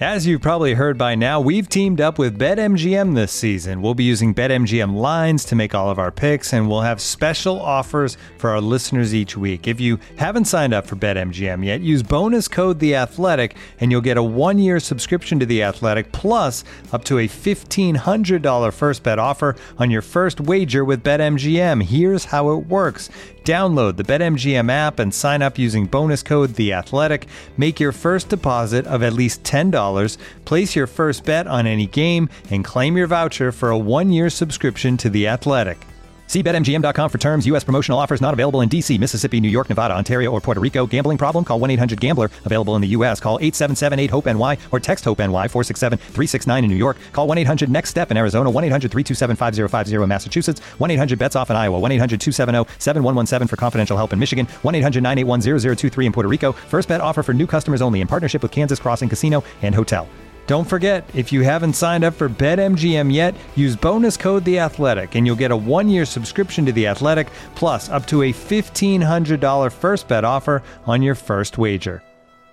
As you've probably heard by now, we've teamed up with BetMGM this season. We'll be using BetMGM lines to make all of our picks, and we'll have special offers for our listeners each week. If you haven't signed up for BetMGM yet, use bonus code The Athletic, and you'll get a 1-year subscription to The Athletic, plus up to a $1,500 first bet offer on your first wager with BetMGM. Here's how it works. Download the BetMGM app and sign up using bonus code The Athletic. Make your first deposit of at least $10. Place your first bet on any game and claim your voucher for a 1-year subscription to The Athletic. See BetMGM.com for terms. U.S. promotional offers not available in D.C., Mississippi, New York, Nevada, Ontario, or Puerto Rico. Gambling problem? Call 1-800-GAMBLER. Available in the U.S. Call 877-8-HOPE-NY or text HOPE-NY 467-369 in New York. Call 1-800-NEXT-STEP in Arizona. 1-800-327-5050 in Massachusetts. 1-800-BETS-OFF in Iowa. 1-800-270-7117 for confidential help in Michigan. 1-800-981-0023 in Puerto Rico. First bet offer for new customers only in partnership with Kansas Crossing Casino and Hotel. Don't forget, if you haven't signed up for BetMGM yet, use bonus code The Athletic, and you'll get a 1-year subscription to The Athletic, plus up to a $1,500 first bet offer on your first wager.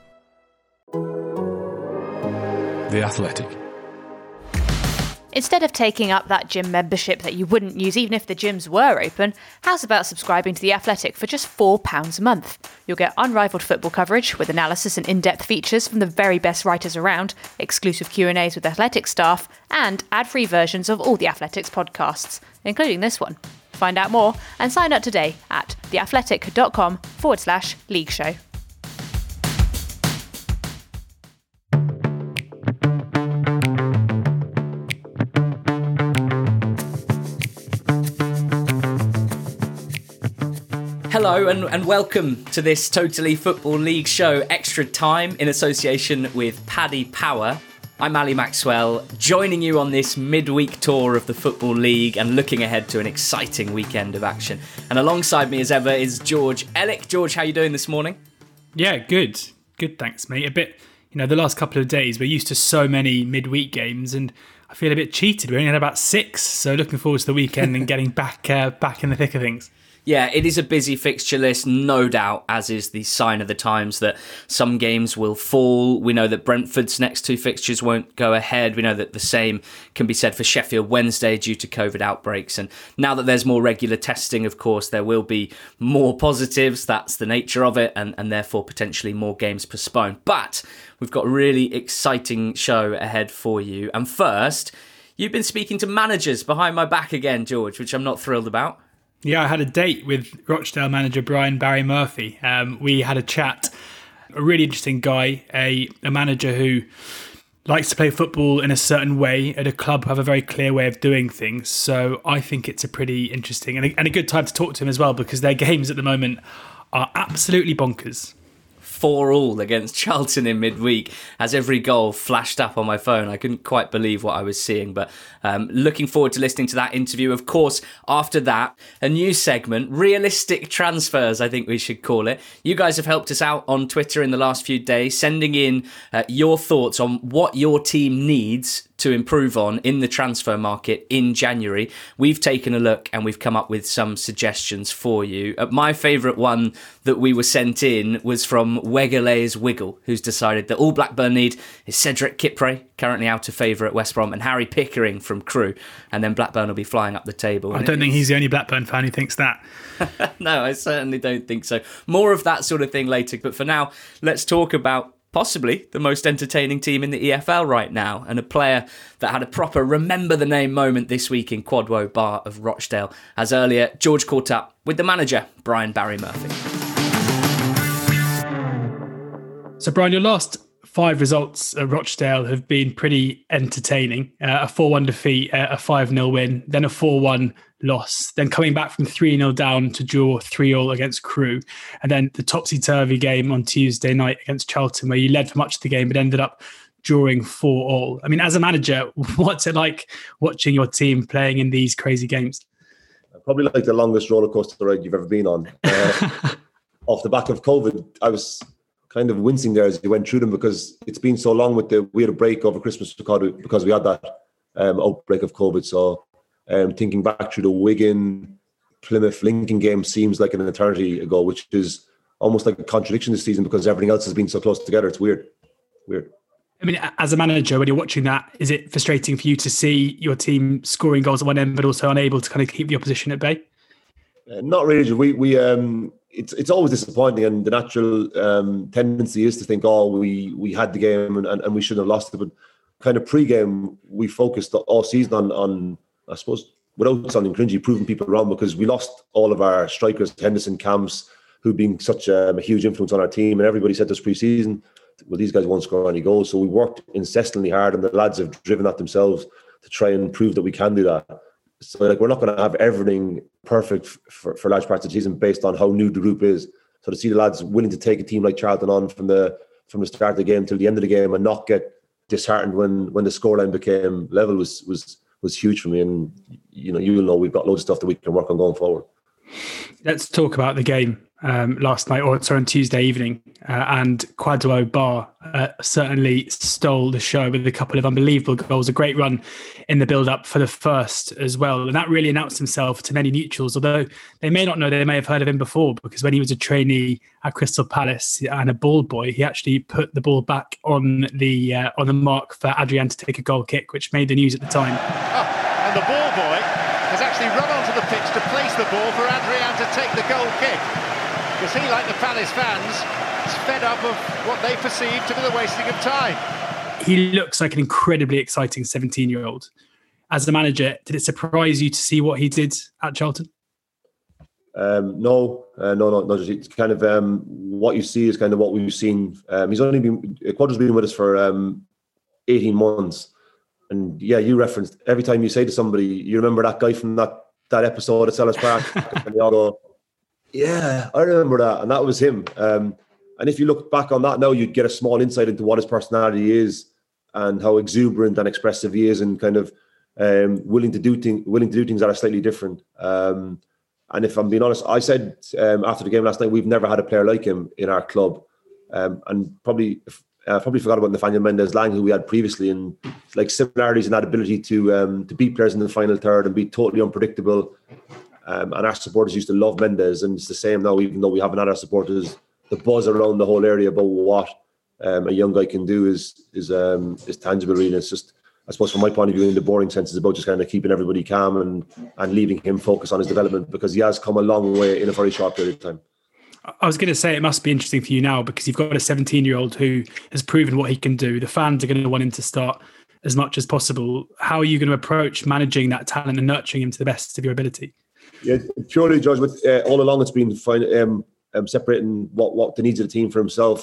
The Athletic. Instead of taking up that gym membership that you wouldn't use even if the gyms were open, how's about subscribing to The Athletic for just £4 a month? You'll get unrivaled football coverage with analysis and in-depth features from the very best writers around, exclusive Q&As with Athletic staff, and ad-free versions of all The Athletic's podcasts, including this one. Find out more and sign up today at theathletic.com/league show. Hello and welcome to this Totally Football League show extra time in association with Paddy Power. I'm Ali Maxwell, joining you on this midweek tour of the Football League and looking ahead to an exciting weekend of action. And alongside me as ever is George Ellick. George, how are you doing this morning? Yeah, good. Good, thanks, mate. A bit, the last couple of days, we're used to so many midweek games and I feel a bit cheated. We only had about 6, so looking forward to the weekend and getting back in the thick of things. Yeah, it is a busy fixture list, no doubt, as is the sign of the times that some games will fall. We know that Brentford's next 2 fixtures won't go ahead. We know that the same can be said for Sheffield Wednesday due to COVID outbreaks. And now that there's more regular testing, of course, there will be more positives. That's the nature of it, and therefore potentially more games postponed. But we've got a really exciting show ahead for you. And first, you've been speaking to managers behind my back again, George, which I'm not thrilled about. Yeah, I had a date with Rochdale manager Brian Barry Murphy. We had a chat. A really interesting guy, a manager who likes to play football in a certain way at a club, have a very clear way of doing things. So I think it's a pretty interesting and a good time to talk to him as well, because their games at the moment are absolutely bonkers. 4-4 against Charlton in midweek. As every goal flashed up on my phone, I couldn't quite believe what I was seeing. But looking forward to listening to that interview. Of course, after that, a new segment, Realistic Transfers, I think we should call it. You guys have helped us out on Twitter in the last few days, sending in your thoughts on what your team needs to improve on in the transfer market in January. We've taken a look and we've come up with some suggestions for you. My favourite one that we were sent in was from Wegerle's Wiggle, who's decided that all Blackburn need is Cedric Kipre, currently out of favour at West Brom, and Harry Pickering from Crewe, and then Blackburn will be flying up the table. I don't think he's the only Blackburn fan who thinks that. No, I certainly don't think so. More of that sort of thing later, but for now, let's talk about possibly the most entertaining team in the EFL right now, and a player that had a proper remember the name moment this week in Quadwo Bar of Rochdale. As earlier, George caught up with the manager, Brian Barry Murphy. So Brian, your last 5 results at Rochdale have been pretty entertaining. A 4-1 defeat, a 5-0 win, then a 4-1 loss, then coming back from 3-0 down to draw 3-3 against Crewe, and then the topsy-turvy game on Tuesday night against Charlton, where you led for much of the game but ended up drawing 4-4. I mean, as a manager, what's it like watching your team playing in these crazy games? Probably like the longest roller coaster ride you've ever been on. Off the back of COVID, I was kind of wincing there as you went through them, because it's been so long we had a break over Christmas because we had that outbreak of COVID. So thinking back through the Wigan, Plymouth, Lincoln game seems like an eternity ago, which is almost like a contradiction this season because everything else has been so close together. It's weird. I mean, as a manager, when you're watching that, is it frustrating for you to see your team scoring goals at one end, but also unable to kind of keep the opposition at bay? Not really. It's always disappointing, and the natural tendency is to think, oh, we had the game and we shouldn't have lost it. But kind of pre-game, we focused all season on I suppose, without sounding cringy, proving people wrong, because we lost all of our strikers, Henderson, Camps, who've been such a huge influence on our team, and everybody said this pre-season, well, these guys won't score any goals. So we worked incessantly hard, and the lads have driven that themselves to try and prove that we can do that. So like, we're not going to have everything perfect for large parts of the season based on how new the group is. So to see the lads willing to take a team like Charlton on from the start of the game till the end of the game and not get disheartened when the scoreline became level was huge for me. And you'll know we've got loads of stuff that we can work on going forward. Let's talk about the game last night, on Tuesday evening. And Kwadwo Bar certainly stole the show with a couple of unbelievable goals, a great run in the build-up for the first as well. And that really announced himself to many neutrals, although they may not know, they may have heard of him before, because when he was a trainee at Crystal Palace and a ball boy, he actually put the ball back on the mark for Adrian to take a goal kick, which made the news at the time. And the ball boy has actually run onto the pitch to place the ball for Adrian to take the goal kick. Because he, like the Palace fans, is fed up of what they perceive to be the wasting of time. He looks like an incredibly exciting 17-year-old. As the manager, did it surprise you to see what he did at Charlton? No. It's kind of what you see is kind of what we've seen. Kwadwo's been with us for 18 months. And yeah, you referenced, every time you say to somebody, you remember that guy from that episode at Selhurst Park, and they all go, yeah, I remember that. And that was him. And if you look back on that now, you'd get a small insight into what his personality is and how exuberant and expressive he is, and kind of willing to do things that are slightly different. And if I'm being honest, I said after the game last night, we've never had a player like him in our club. And probably forgot about Nathaniel Mendez-Laing, who we had previously, and like similarities in that ability to beat players in the final third and be totally unpredictable. And our supporters used to love Mendes, and it's the same now, even though we haven't had our supporters. The buzz around the whole area about what a young guy can do is tangible, really. It's just, I suppose, from my point of view, in the boring sense, it's about just kind of keeping everybody calm and leaving him focus on his development, because he has come a long way in a very short period of time. I was going to say, it must be interesting for you now, because you've got a 17-year-old who has proven what he can do. The fans are going to want him to start as much as possible. How are you going to approach managing that talent and nurturing him to the best of your ability? Yeah, purely, George, with all along it's been separating what the needs of the team for himself.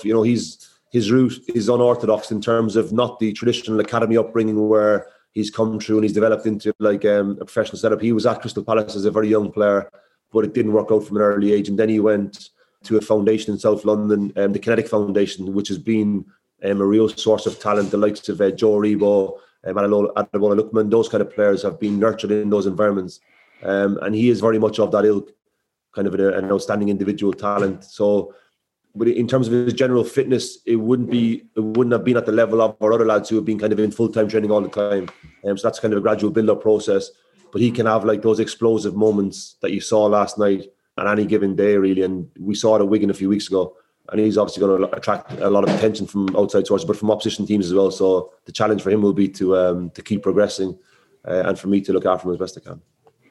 His route is unorthodox in terms of not the traditional academy upbringing where he's come through and he's developed into like a professional setup. He was at Crystal Palace as a very young player, but it didn't work out from an early age, and then he went to a foundation in South London, the Kinetic Foundation, which has been a real source of talent. The likes of Joe Rebo, Ademola Lookman, those kind of players have been nurtured in those environments. And he is very much of that ilk, kind of an outstanding individual talent. So, but in terms of his general fitness, it wouldn't have been at the level of our other lads who have been kind of in full-time training all the time. So that's kind of a gradual build-up process. But he can have like those explosive moments that you saw last night on any given day, really. And we saw it at Wigan a few weeks ago. And he's obviously going to attract a lot of attention from outside sources, but from opposition teams as well. So the challenge for him will be to keep progressing, and for me to look after him as best I can.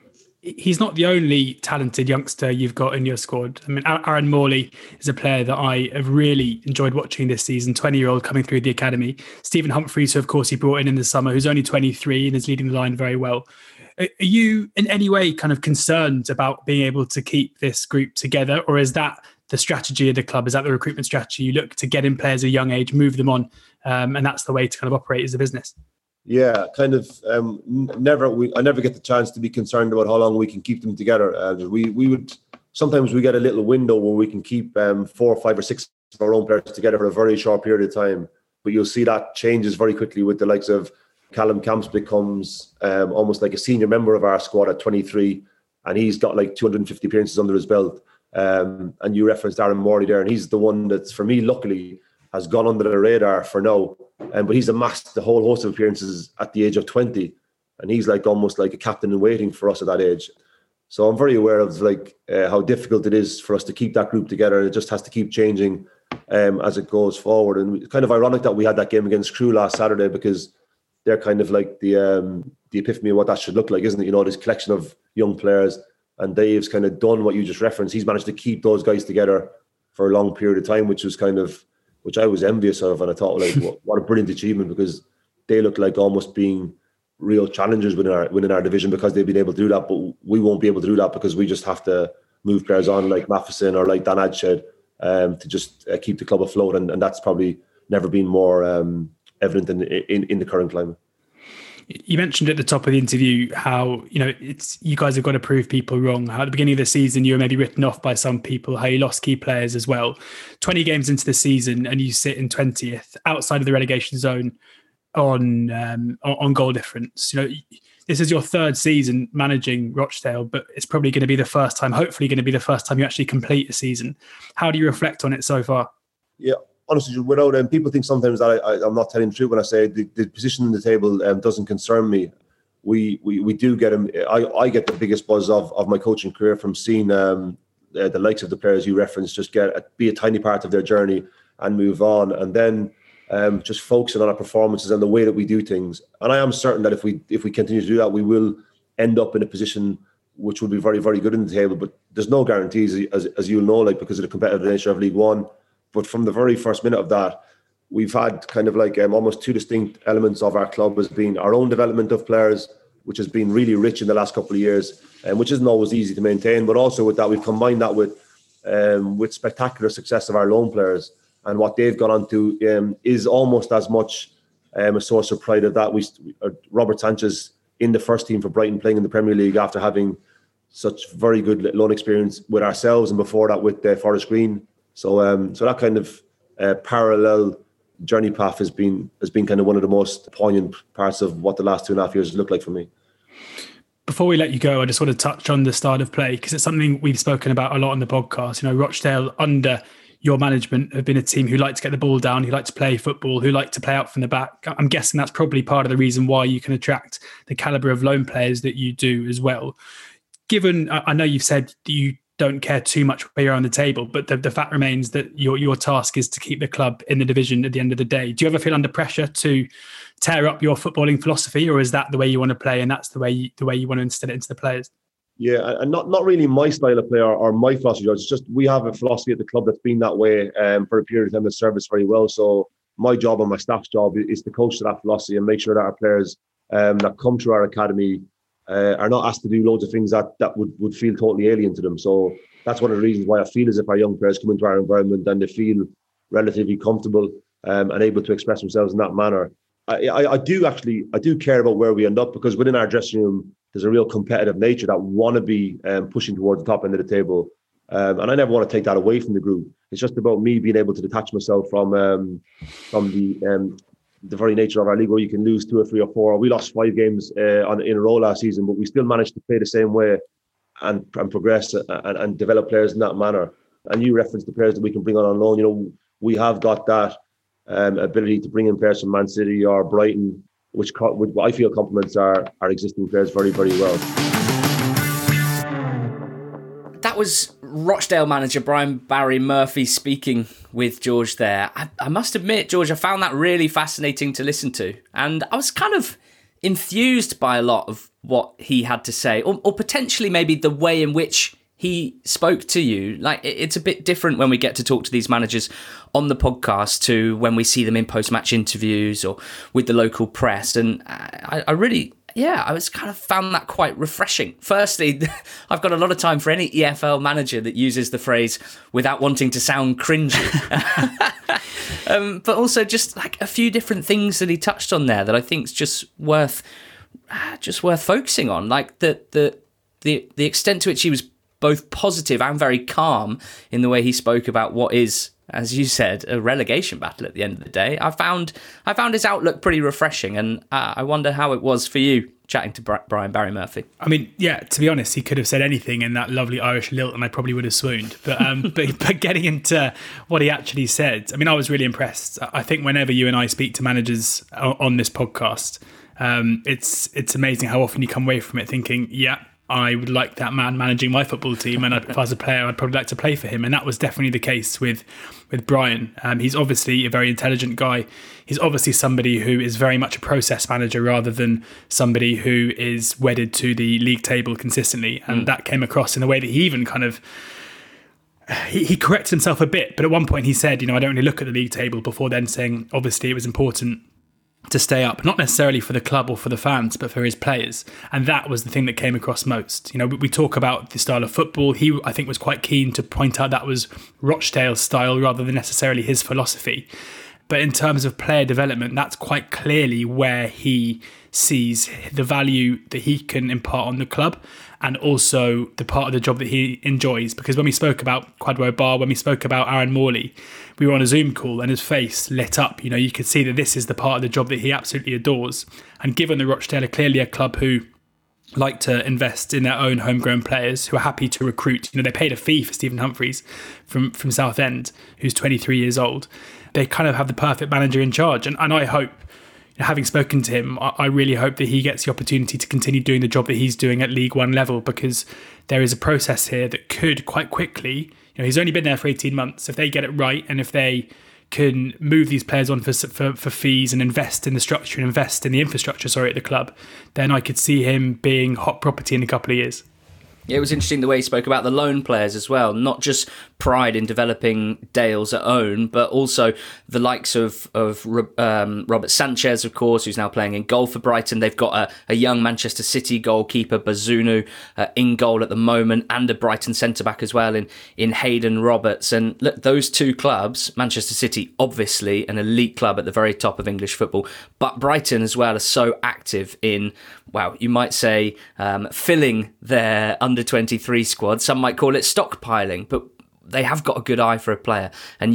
He's not the only talented youngster you've got in your squad. I mean, Aaron Morley is a player that I have really enjoyed watching this season, 20-year-old coming through the academy. Stephen Humphreys, who of course he brought in the summer, who's only 23 and is leading the line very well. Are you in any way kind of concerned about being able to keep this group together, or is that the strategy of the club? Is that the recruitment strategy? You look to get in players at a young age, move them on, and that's the way to kind of operate as a business? Yeah, kind of. I never get the chance to be concerned about how long we can keep them together. We would sometimes we get a little window where we can keep 4 or 5 or 6 of our own players together for a very short period of time. But you'll see that changes very quickly with the likes of Callum Camps becomes almost like a senior member of our squad at 23, and he's got like 250 appearances under his belt. And you referenced Aaron Morley there, and he's the one that's, for me, luckily, has gone under the radar for now. But he's amassed the whole host of appearances at the age of 20, and he's like almost like a captain in waiting for us at that age. So I'm very aware of like how difficult it is for us to keep that group together, and it just has to keep changing as it goes forward. And it's kind of ironic that we had that game against Crewe last Saturday, because they're kind of like the epiphany of what that should look like, isn't it? You know, this collection of young players, and Dave's kind of done what you just referenced. He's managed to keep those guys together for a long period of time, which I was envious of, and I thought, like, what a brilliant achievement, because they look like almost being real challengers within our division, because they've been able to do that. But we won't be able to do that, because we just have to move players on like Matheson or like Dan Adshed to just keep the club afloat, and that's probably never been more evident in the current climate. You mentioned at the top of the interview how, you know, it's you guys have got to prove people wrong. How at the beginning of the season you were maybe written off by some people, how you lost key players as well. 20 games into the season and you sit in 20th, outside of the relegation zone on goal difference. You know, this is your third season managing Rochdale, but it's probably going to be the first time, hopefully going to be the first time you actually complete a season. How do you reflect on it so far? Yeah. Honestly, without people think sometimes that I'm not telling the truth when I say the position in the table doesn't concern me. We do get him. I get the biggest buzz of my coaching career from seeing the likes of the players you referenced just be a tiny part of their journey and move on, and then just focusing on our performances and the way that we do things. And I am certain that if we continue to do that, we will end up in a position which will be very, very good in the table. But there's no guarantees, as you'll know, like, because of the competitive nature of League One. But from the very first minute of that, we've had kind of like almost two distinct elements of our club as being our own development of players, which has been really rich in the last couple of years, and which isn't always easy to maintain. But also with that, we've combined that with spectacular success of our loan players, and what they've gone on to is almost as much a source of pride of that. Robert Sanchez in the first team for Brighton, playing in the Premier League after having such very good loan experience with ourselves, and before that with Forest Green. So that kind of parallel journey path has been kind of one of the most poignant parts of what the last 2.5 years looked like for me. Before we let you go, I just want to touch on the start of play, because it's something we've spoken about a lot on the podcast. You know, Rochdale under your management have been a team who like to get the ball down, who like to play football, who like to play out from the back. I'm guessing that's probably part of the reason why you can attract the calibre of loan players that you do as well. Given, I know you've said that you don't care too much where you're on the table, but the fact remains that your task is to keep the club in the division at the end of the day. Do you ever feel under pressure to tear up your footballing philosophy, or is that the way you want to play and that's the way you want to instill it into the players? Yeah, and not really my style of play or my philosophy. It's just we have a philosophy at the club that's been that way for a period of time that served us very well. So my job and my staff's job is to coach to that philosophy and make sure that our players that come through our academy are not asked to do loads of things that would feel totally alien to them. So that's one of the reasons why I feel as if our young players come into our environment and they feel relatively comfortable and able to express themselves in that manner. I do care about where we end up, because within our dressing room there's a real competitive nature that want to be pushing towards the top end of the table, and I never want to take that away from the group. It's just about me being able to detach myself from the very nature of our league, where you can lose 2 or 3 or 4. We lost 5 games in a row last season, but we still managed to play the same way and progress and develop players in that manner. And you referenced the players that we can bring on loan. You know, we have got that ability to bring in players from Man City or Brighton, which I feel complements our existing players very, very well. That was Rochdale manager Brian Barry Murphy speaking with George there. I must admit, George, I found that really fascinating to listen to. And I was kind of enthused by a lot of what he had to say, or potentially maybe the way in which he spoke to you. Like, it's a bit different when we get to talk to these managers on the podcast to when we see them in post-match interviews or with the local press. And I really... I was kind of found that quite refreshing. Firstly, I've got a lot of time for any EFL manager that uses the phrase without wanting to sound cringy. But also just like a few different things that he touched on there that I think is just worth focusing on. Like the extent to which he was both positive and very calm in the way he spoke about what is, as you said, a relegation battle at the end of the day. I found his outlook pretty refreshing, and I wonder how it was for you chatting to Brian Barry Murphy. I mean, yeah, to be honest, he could have said anything in that lovely Irish lilt and I probably would have swooned. But but getting into what he actually said, I mean, I was really impressed. I think whenever you and I speak to managers on this podcast, it's amazing how often you come away from it thinking, yeah, I would like that man managing my football team, and if I was a player, I'd probably like to play for him. And that was definitely the case with Brian. He's obviously a very intelligent guy. He's obviously somebody who is very much a process manager rather than somebody who is wedded to the league table consistently. And that came across in the way that he even kind of... He corrected himself a bit, but at one point he said, I don't really look at the league table, before then saying, obviously, it was important to stay up, not necessarily for the club or for the fans, but for his players. And that was the thing that came across most. We talk about the style of football. He, I think, was quite keen to point out that was Rochdale's style rather than necessarily his philosophy. But in terms of player development, that's quite clearly where he sees the value that he can impart on the club, and also the part of the job that he enjoys. Because when we spoke about Kwadwo Bar, when we spoke about Aaron Morley, we were on a Zoom call and his face lit up. You could see that this is the part of the job that he absolutely adores. And given that Rochdale are clearly a club who like to invest in their own homegrown players, who are happy to recruit, they paid a fee for Stephen Humphreys from Southend, who's 23 years old. They kind of have the perfect manager in charge. And I hope, having spoken to him, I really hope that he gets the opportunity to continue doing the job that he's doing at League One level, because there is a process here that could quite quickly, he's only been there for 18 months. If they get it right, and if they can move these players on for fees and invest in the structure and invest in the infrastructure, at the club, then I could see him being hot property in a couple of years. Yeah, it was interesting the way he spoke about the loan players as well, not just pride in developing Dales at own, but also the likes of Robert Sanchez, of course, who's now playing in goal for Brighton. They've got a young Manchester City goalkeeper, Bazunu, in goal at the moment, and a Brighton centre-back as well in Hayden Roberts. And look, those two clubs, Manchester City, obviously an elite club at the very top of English football, but Brighton as well are so active in, you might say, filling their under-23 squad. Some might call it stockpiling, but they have got a good eye for a player,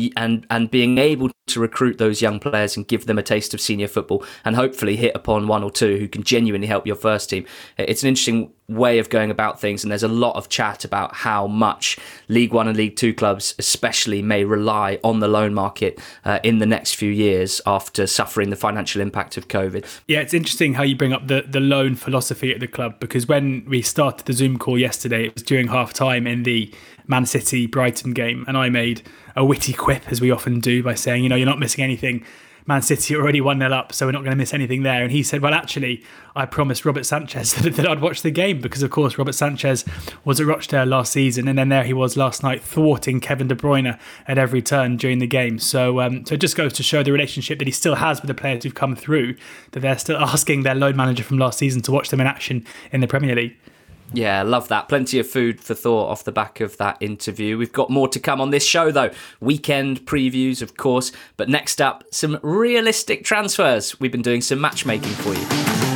and being able to recruit those young players and give them a taste of senior football, and hopefully hit upon one or two who can genuinely help your first team. It's an interesting way of going about things, and there's a lot of chat about how much League One and League Two clubs especially may rely on the loan market in the next few years after suffering the financial impact of COVID. Yeah, it's interesting how you bring up the loan philosophy at the club, because when we started the Zoom call yesterday, it was during half-time in the Man City-Brighton game, and I made a witty quip, as we often do, by saying, you're not missing anything. Man City are already 1-0 up, so we're not going to miss anything there. And he said, well, actually, I promised Robert Sanchez that I'd watch the game, because, of course, Robert Sanchez was at Rochdale last season, and then there he was last night thwarting Kevin De Bruyne at every turn during the game. So it just goes to show the relationship that he still has with the players who've come through, that they're still asking their loan manager from last season to watch them in action in the Premier League. Yeah, love that. Plenty of food for thought off the back of that interview. We've got more to come on this show, though. Weekend previews, of course. But next up, some realistic transfers. We've been doing some matchmaking for you.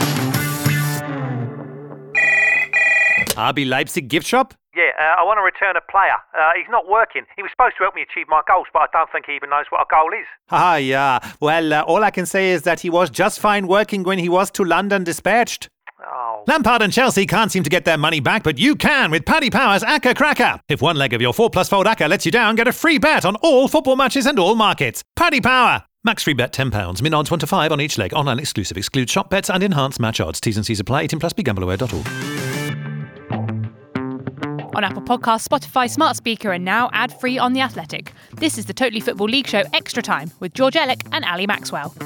RB Leipzig gift shop? Yeah, I want to return a player. He's not working. He was supposed to help me achieve my goals, but I don't think he even knows what a goal is. Ah, yeah. Well, all I can say is that he was just fine working when he was to London dispatched. Oh. Lampard and Chelsea can't seem to get their money back, but you can with Paddy Power's Acca Cracker. If one leg of your 4+4 Acca lets you down, get a free bet on all football matches and all markets. Paddy Power. Max free bet £10. Min odds 1 to 5 on each leg. Online exclusive. Excludes shop bets and enhanced match odds. T's and C's apply. 18+. BeGambleAware.org. On Apple Podcasts, Spotify, Smart Speaker, and now ad-free on The Athletic. This is the Totally Football League Show Extra Time with George Ellick and Ali Maxwell.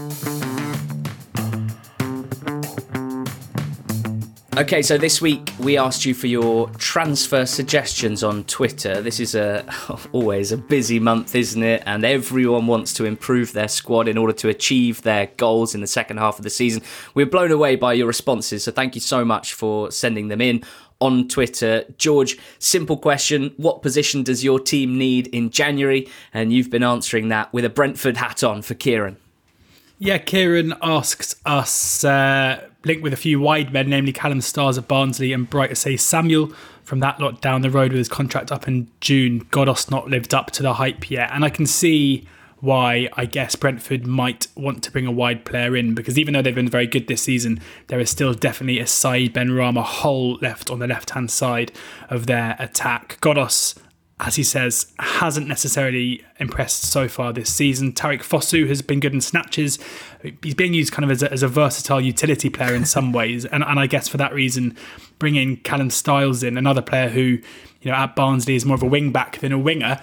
Okay, so this week we asked you for your transfer suggestions on Twitter. This is always a busy month, isn't it? And everyone wants to improve their squad in order to achieve their goals in the second half of the season. We're blown away by your responses, so thank you so much for sending them in on Twitter. George, simple question. What position does your team need in January? And you've been answering that with a Brentford hat on for Kieran. Yeah, Kieran asks us, linked with a few wide men, namely Callum Stars at Barnsley and Bright Samuel from that lot down the road with his contract up in June. Godos not lived up to the hype yet. And I can see why I guess Brentford might want to bring a wide player in, because even though they've been very good this season, there is still definitely a Said Benrahma hole left on the left-hand side of their attack. Godos as he says, hasn't necessarily impressed so far this season. Tariq Fosu has been good in snatches. He's being used kind of as a versatile utility player in some ways. And I guess for that reason, bringing Callum Styles in, another player who, at Barnsley is more of a wing back than a winger.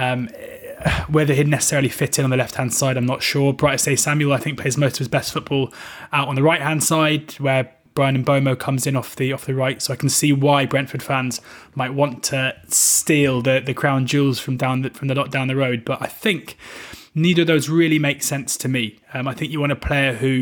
Whether he'd necessarily fit in on the left-hand side, I'm not sure. Bright Osayi-Samuel, I think, plays most of his best football out on the right-hand side, where Brian Mbomo comes in off the right. So I can see why Brentford fans might want to steal the crown jewels from the lot down the road. But I think neither of those really make sense to me. I think you want a player who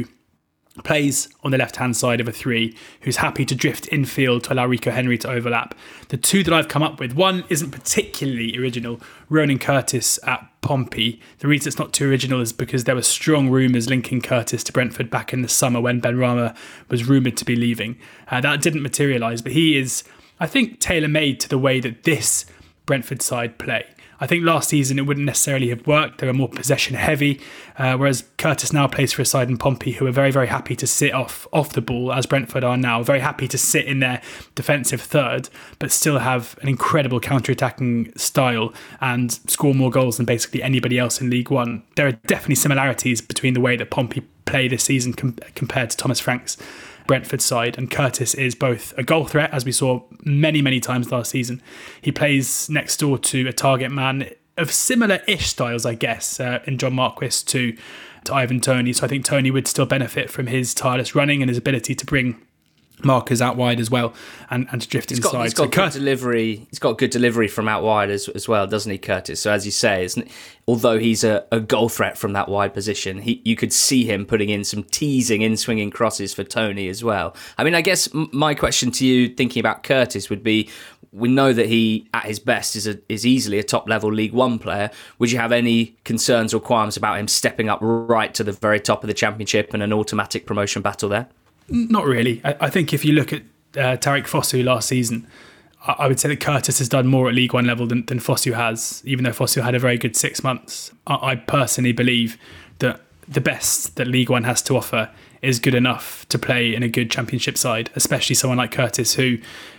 plays on the left-hand side of a three, who's happy to drift infield to allow Rico Henry to overlap. The two that I've come up with, one isn't particularly original, Ronan Curtis at Pompey. The reason it's not too original is because there were strong rumours linking Curtis to Brentford back in the summer when Benrahma was rumoured to be leaving. That didn't materialise, but he is, I think, tailor-made to the way that this Brentford side play. I think last season it wouldn't necessarily have worked. They were more possession heavy, whereas Curtis now plays for a side in Pompey who are very, very happy to sit off the ball, as Brentford are now, very happy to sit in their defensive third, but still have an incredible counter-attacking style and score more goals than basically anybody else in League One. There are definitely similarities between the way that Pompey play this season compared to Thomas Frank's Brentford side, and Curtis is both a goal threat, as we saw many, many times last season. He plays next door to a target man of similar-ish styles, I guess, in John Marquis to Ivan Toney. So I think Toney would still benefit from his tireless running and his ability to bring markers out wide as well and to drift inside. He's got good delivery. He's got good delivery from out wide as well, doesn't he, Curtis? So as you say, although he's a goal threat from that wide position, you could see him putting in some teasing, in-swinging crosses for Toney as well. I mean, I guess my question to you, thinking about Curtis, would be, we know that he, at his best, is easily a top-level League One player. Would you have any concerns or qualms about him stepping up right to the very top of the Championship and an automatic promotion battle there? Not really. I think if you look at Tariq Fosu last season, I would say that Curtis has done more at League One level than Fosu has, even though Fosu had a very good 6 months. I personally believe that the best that League One has to offer is good enough to play in a good Championship side, especially someone like Curtis, who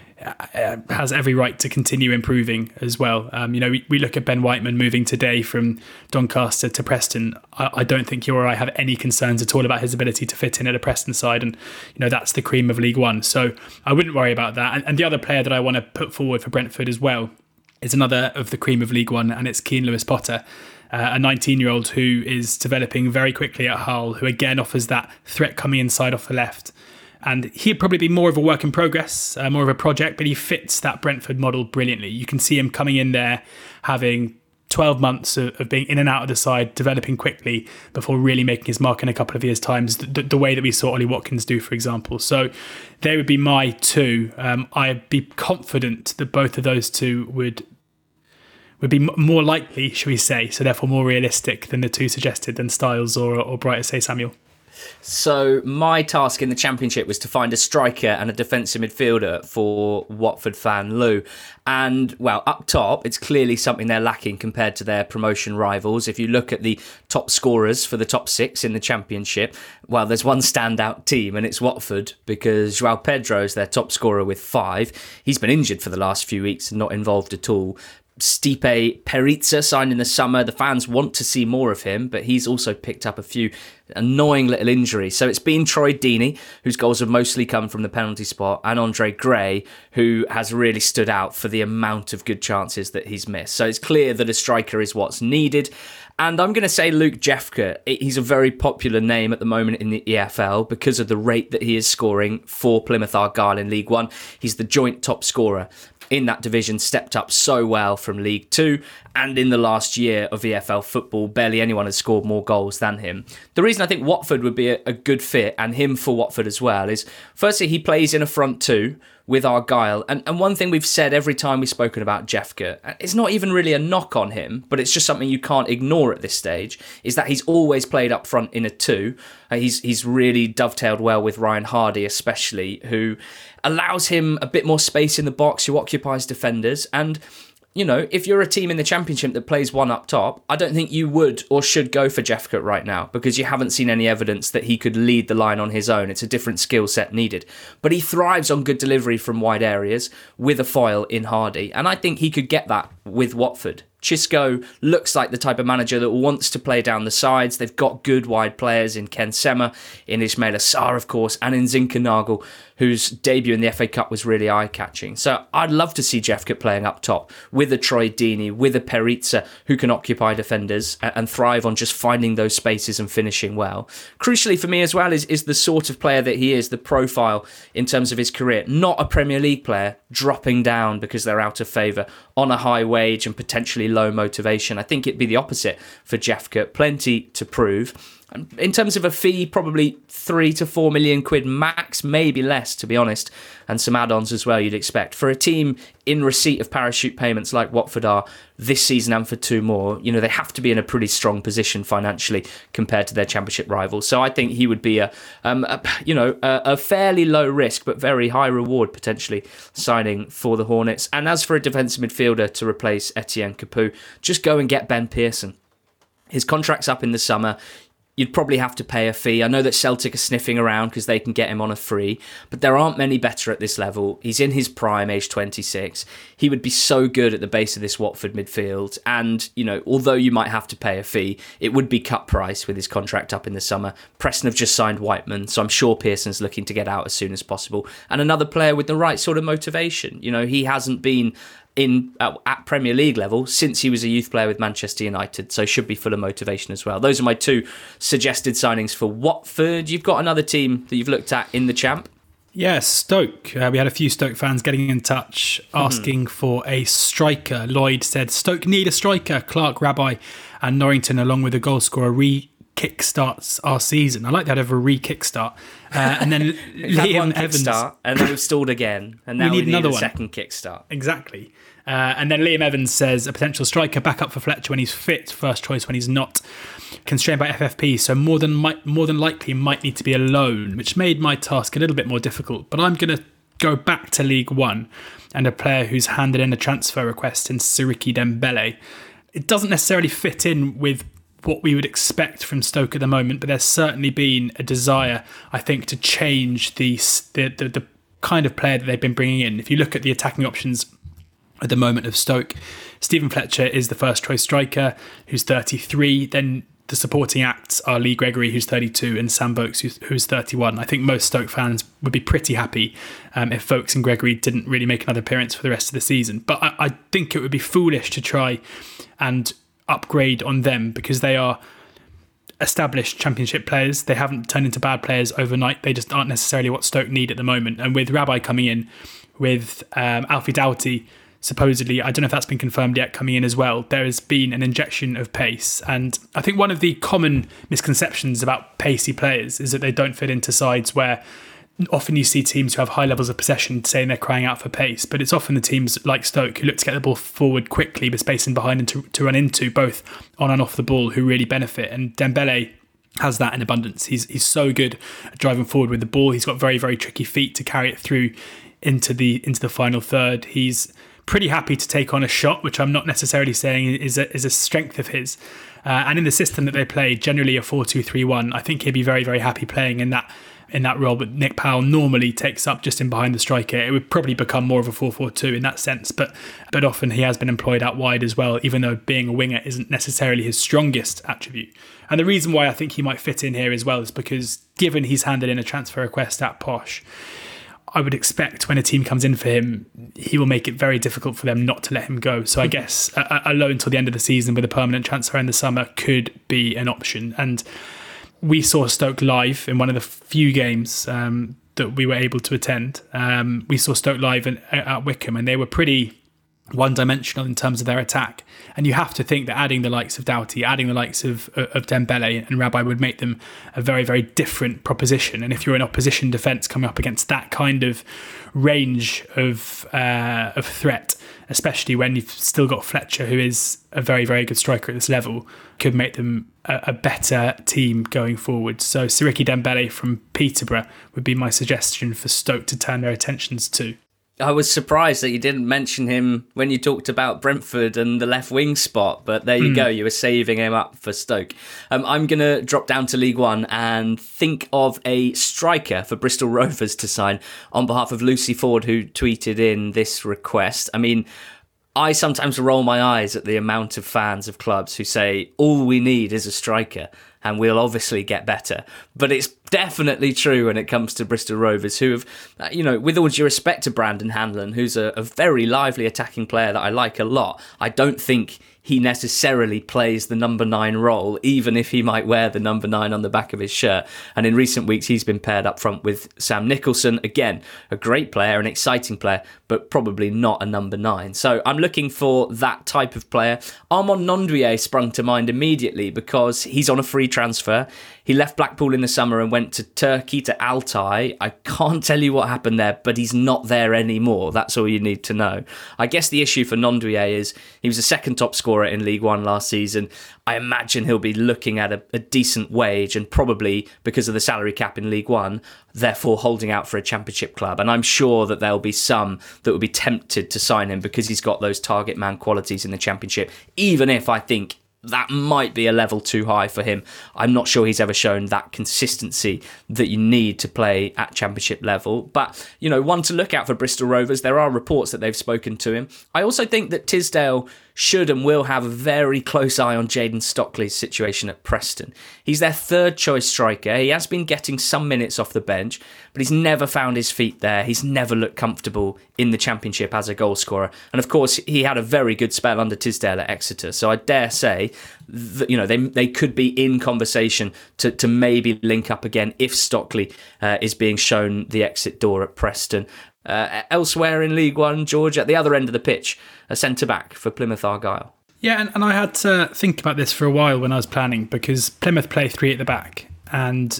has every right to continue improving as well. We look at Ben Whiteman moving today from Doncaster to Preston. I don't think you or I have any concerns at all about his ability to fit in at a Preston side, and that's the cream of League One. So I wouldn't worry about that. And the other player that I want to put forward for Brentford as well is another of the cream of League One, and it's Keane Lewis-Potter, a 19-year-old who is developing very quickly at Hull, who again offers that threat coming inside off the left. And he'd probably be more of a work in progress, more of a project, but he fits that Brentford model brilliantly. You can see him coming in there, having 12 months of being in and out of the side, developing quickly before really making his mark in a couple of years' time, the way that we saw Ollie Watkins do, for example. So they would be my two. I'd be confident that both of those two would be more likely, shall we say, so therefore more realistic than the two suggested, than Styles or Bright Osayi-Samuel. So my task in the Championship was to find a striker and a defensive midfielder for Watford fan Lou. And, well, up top, it's clearly something they're lacking compared to their promotion rivals. If you look at the top scorers for the top six in the Championship, well, there's one standout team, and it's Watford, because João Pedro is their top scorer with 5. He's been injured for the last few weeks and not involved at all. Stipe Perica signed in the summer. The fans want to see more of him, but he's also picked up a few annoying little injuries. So it's been Troy Deeney, whose goals have mostly come from the penalty spot, and Andre Gray, who has really stood out for the amount of good chances that he's missed. So it's clear that a striker is what's needed. And I'm going to say Luke Jeffke. He's a very popular name at the moment in the EFL because of the rate that he is scoring for Plymouth Argyle in League One. He's the joint top scorer in that division, stepped up so well from League Two, and in the last year of EFL football, barely anyone has scored more goals than him. The reason I think Watford would be a good fit, and him for Watford as well, is firstly, he plays in a front two with Argyle, and one thing we've said every time we've spoken about Jeffke, it's not even really a knock on him, but it's just something you can't ignore at this stage, is that he's always played up front in a two. He's really dovetailed well with Ryan Hardy especially, who allows him a bit more space in the box, who occupies defenders, and if you're a team in the Championship that plays one up top, I don't think you would or should go for Jephcott right now, because you haven't seen any evidence that he could lead the line on his own. It's a different skill set needed. But he thrives on good delivery from wide areas with a foil in Hardy, and I think he could get that with Watford. Xisco looks like the type of manager that wants to play down the sides. They've got good wide players in Ken Sema, in Ismail Assar, of course, and in Zinkernagel, whose debut in the FA Cup was really eye-catching. So I'd love to see Jephcott playing up top with a Troy Deeney, with a Perizza who can occupy defenders and thrive on just finding those spaces and finishing well. Crucially for me as well is the sort of player that he is, the profile in terms of his career. Not a Premier League player dropping down because they're out of favour on a high wage and potentially low motivation. I think it'd be the opposite for Jephcott. Plenty to prove. In terms of a fee, probably 3 to 4 million quid max, maybe less, to be honest, and some add-ons as well, you'd expect. For a team in receipt of parachute payments like Watford are this season and for 2 more, they have to be in a pretty strong position financially compared to their Championship rivals. So I think he would be a fairly low risk but very high reward potentially signing for the Hornets. And as for a defensive midfielder to replace Etienne Capoue, just go and get Ben Pearson. His contract's up in the summer. You'd probably have to pay a fee. I know that Celtic are sniffing around because they can get him on a free, but there aren't many better at this level. He's in his prime, age 26. He would be so good at the base of this Watford midfield. And, although you might have to pay a fee, it would be cut price with his contract up in the summer. Preston have just signed Whiteman, so I'm sure Pearson's looking to get out as soon as possible. And another player with the right sort of motivation. He hasn't been at Premier League level since he was a youth player with Manchester United, so should be full of motivation as well. Those are my 2 suggested signings for Watford. You've got another team that you've looked at in the Champ? Yeah, Stoke. We had a few Stoke fans getting in touch asking for a striker. Lloyd said, Stoke need a striker. Clark, Rabbi and Norrington, along with a goal scorer, kickstarts our season. I like that over a re-kickstart. And then Liam Evans. And then we've stalled again. And now we need another second kickstart. Exactly. And then Liam Evans says a potential striker, backup for Fletcher when he's fit, first choice when he's not. Constrained by FFP, so more than likely might need to be a loan, which made my task a little bit more difficult. But I'm going to go back to League One and a player who's handed in a transfer request in Siriki Dembele. It doesn't necessarily fit in with what we would expect from Stoke at the moment, but there's certainly been a desire, I think, to change the kind of player that they've been bringing in. If you look at the attacking options at the moment of Stoke, Stephen Fletcher is the first choice striker, who's 33. Then the supporting acts are Lee Gregory, who's 32, and Sam Vokes, who's 31. I think most Stoke fans would be pretty happy if Vokes and Gregory didn't really make another appearance for the rest of the season. But I think it would be foolish to try and upgrade on them, because they are established Championship players. They haven't turned into bad players overnight. They just aren't necessarily what Stoke need at the moment. And with Rabbi coming in, with Alfie Doughty supposedly, I don't know if that's been confirmed yet, coming in as well, there has been an injection of pace. And I think one of the common misconceptions about pacey players is that they don't fit into sides where often you see teams who have high levels of possession saying they're crying out for pace, but it's often the teams like Stoke who look to get the ball forward quickly with space in behind and to run into, both on and off the ball, who really benefit. And Dembele has that in abundance. He's so good at driving forward with the ball. He's got very, very tricky feet to carry it through into the final third. He's pretty happy to take on a shot, which I'm not necessarily saying is a strength of his. And in the system that they play, generally a 4-2-3-1, I think he'd be very, very happy playing in that role. But Nick Powell normally takes up just in behind the striker. It would probably become more of a 4-4-2 in that sense, but often he has been employed out wide as well, even though being a winger isn't necessarily his strongest attribute. And the reason why I think he might fit in here as well is because, given he's handed in a transfer request at Posh, I would expect when a team comes in for him, he will make it very difficult for them not to let him go. So I guess a loan until the end of the season with a permanent transfer in the summer could be an option. And we saw Stoke live in one of the few games that we were able to attend. We saw Stoke live at Wickham, and they were pretty one-dimensional in terms of their attack. And you have to think that adding the likes of Doughty, adding the likes of Dembele and Rabbi would make them a very, very different proposition. And if you're an opposition defence coming up against that kind of range of threat, especially when you've still got Fletcher, who is a very, very good striker at this level, could make them a better team going forward. So Siriki Dembele from Peterborough would be my suggestion for Stoke to turn their attentions to. I was surprised that you didn't mention him when you talked about Brentford and the left wing spot, but there you go, you were saving him up for Stoke. I'm going to drop down to League One and think of a striker for Bristol Rovers to sign on behalf of Lucy Ford, who tweeted in this request. I mean, I sometimes roll my eyes at the amount of fans of clubs who say, all we need is a striker and we'll obviously get better. But it's definitely true when it comes to Bristol Rovers, who have, with all due respect to Brandon Hanlon, who's a very lively attacking player that I like a lot, I don't think he necessarily plays the number 9 role, even if he might wear the number 9 on the back of his shirt. And in recent weeks, he's been paired up front with Sam Nicholson. Again, a great player, an exciting player, but probably not a number 9. So I'm looking for that type of player. Armand Nondoue sprung to mind immediately because he's on a free transfer. He left Blackpool in the summer and went to Turkey, to Altay. I can't tell you what happened there, but he's not there anymore. That's all you need to know. I guess the issue for Nondoue is he was the second top scorer in League One last season. I imagine he'll be looking at a decent wage and probably, because of the salary cap in League One, therefore holding out for a Championship club. And I'm sure that there'll be some that will be tempted to sign him because he's got those target man qualities in the Championship, even if I think that might be a level too high for him. I'm not sure he's ever shown that consistency that you need to play at Championship level. But, one to look out for Bristol Rovers. There are reports that they've spoken to him. I also think that Tisdale should and will have a very close eye on Jayden Stockley's situation at Preston. He's their third choice striker. He has been getting some minutes off the bench, but he's never found his feet there. He's never looked comfortable in the Championship as a goal scorer. And of course, he had a very good spell under Tisdale at Exeter. So I dare say that, they could be in conversation to maybe link up again if Stockley is being shown the exit door at Preston. Elsewhere in League One, George, at the other end of the pitch, a centre-back for Plymouth Argyle. Yeah, and I had to think about this for a while when I was planning, because Plymouth play 3 at the back, and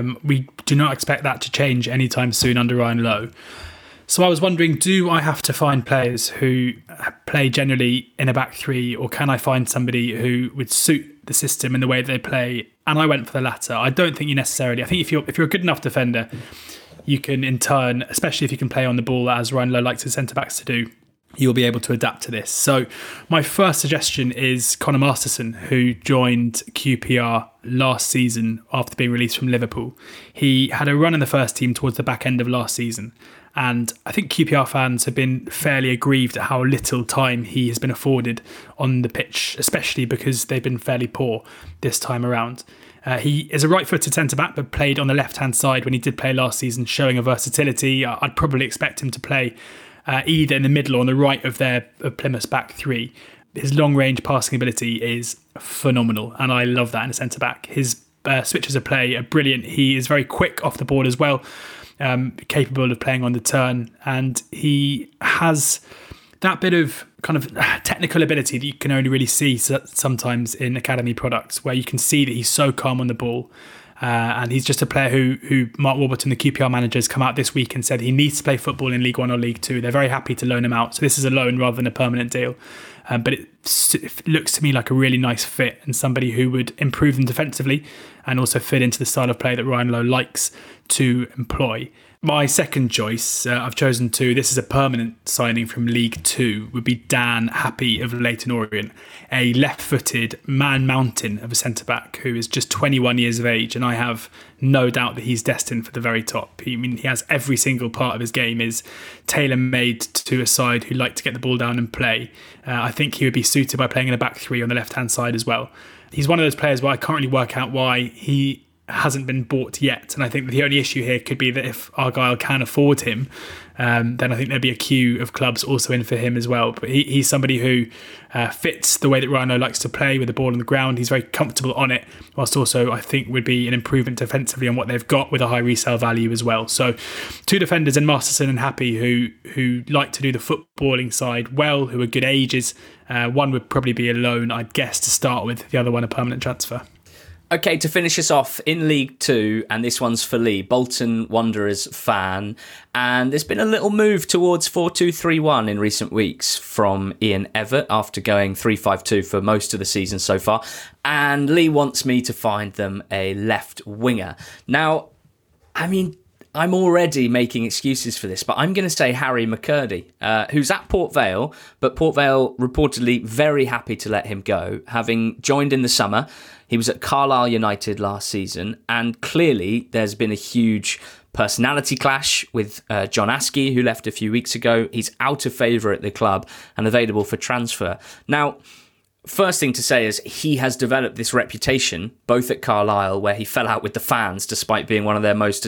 we do not expect that to change anytime soon under Ryan Lowe. So I was wondering, do I have to find players who play generally in a back 3, or can I find somebody who would suit the system and the way that they play? And I went for the latter. I don't think you necessarily... I think if you're a good enough defender, you can in turn, especially if you can play on the ball as Ryan Lowe likes his centre-backs to do, you'll be able to adapt to this. So my first suggestion is Connor Masterson, who joined QPR last season after being released from Liverpool. He had a run in the first team towards the back end of last season, and I think QPR fans have been fairly aggrieved at how little time he has been afforded on the pitch, especially because they've been fairly poor this time around. He is a right-footed centre-back, but played on the left-hand side when he did play last season, showing a versatility. I'd probably expect him to play either in the middle or on the right of Plymouth's back 3. His long-range passing ability is phenomenal, and I love that in a centre-back. His switches of play are brilliant. He is very quick off the board as well, capable of playing on the turn, and he has that bit of kind of technical ability that you can only really see sometimes in academy products, where you can see that he's so calm on the ball. And he's just a player who Mark Warburton, the QPR manager, has come out this week and said he needs to play football in League One or League Two. They're very happy to loan him out. So this is a loan rather than a permanent deal. But it looks to me like a really nice fit and somebody who would improve them defensively and also fit into the style of play that Ryan Lowe likes to employ. My second choice, I've chosen this is a permanent signing from League Two, would be Dan Happy of Leyton Orient, a left-footed man-mountain of a centre-back who is just 21 years of age, and I have no doubt that he's destined for the very top. He has every single part of his game is tailor-made to a side who like to get the ball down and play. I think he would be suited by playing in a back 3 on the left-hand side as well. He's one of those players where I can't really work out why he hasn't been bought yet, and I think the only issue here could be that if Argyle can afford him, then I think there'd be a queue of clubs also in for him as well. But he's somebody who fits the way that Ryan Lowe likes to play with the ball on the ground. He's very comfortable on it, whilst also I think would be an improvement defensively on what they've got with a high resale value as well. So 2 defenders in Masterson and Happy who like to do the footballing side well, who are good ages. One would probably be a loan, I'd guess, to start with, the other one a permanent transfer. Okay, to finish us off in League Two, and this one's for Lee, Bolton Wanderers fan, and there's been a little move towards 4-2-3-1 in recent weeks from Ian Evatt after going 3-5-2 for most of the season so far, and Lee wants me to find them a left winger. Now, I mean, I'm already making excuses for this, but I'm going to say Harry McCurdy, who's at Port Vale, but Port Vale reportedly very happy to let him go, having joined in the summer. He was at Carlisle United last season, and clearly there's been a huge personality clash with John Askey, who left a few weeks ago. He's out of favour at the club and available for transfer. Now, first thing to say is he has developed this reputation, both at Carlisle, where he fell out with the fans despite being one of their most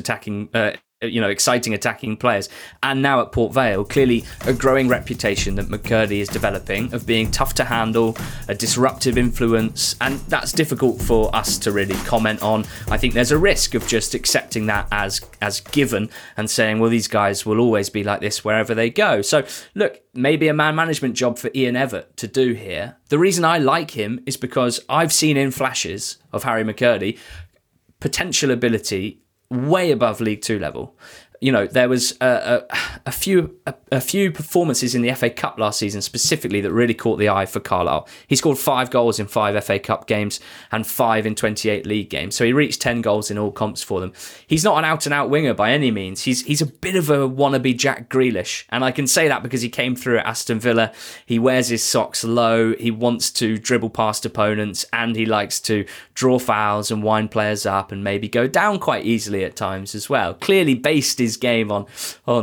exciting attacking players, and now at Port Vale, clearly a growing reputation that McCurdy is developing of being tough to handle, a disruptive influence, and that's difficult for us to really comment on. I think there's a risk of just accepting that as given and saying, well, these guys will always be like this wherever they go. So look, maybe a man management job for Ian Evatt to do here. The reason I like him is because I've seen in flashes of Harry McCurdy potential ability way above League Two level. You know, there was a few performances in the FA Cup last season specifically that really caught the eye for Carlisle. He scored 5 goals in 5 FA Cup games and 5 in 28 league games. So he reached 10 goals in all comps for them. He's not an out-and-out winger by any means. He's a bit of a wannabe Jack Grealish. And I can say that because he came through at Aston Villa. He wears his socks low. He wants to dribble past opponents, and he likes to draw fouls and wind players up and maybe go down quite easily at times as well. Clearly based his game on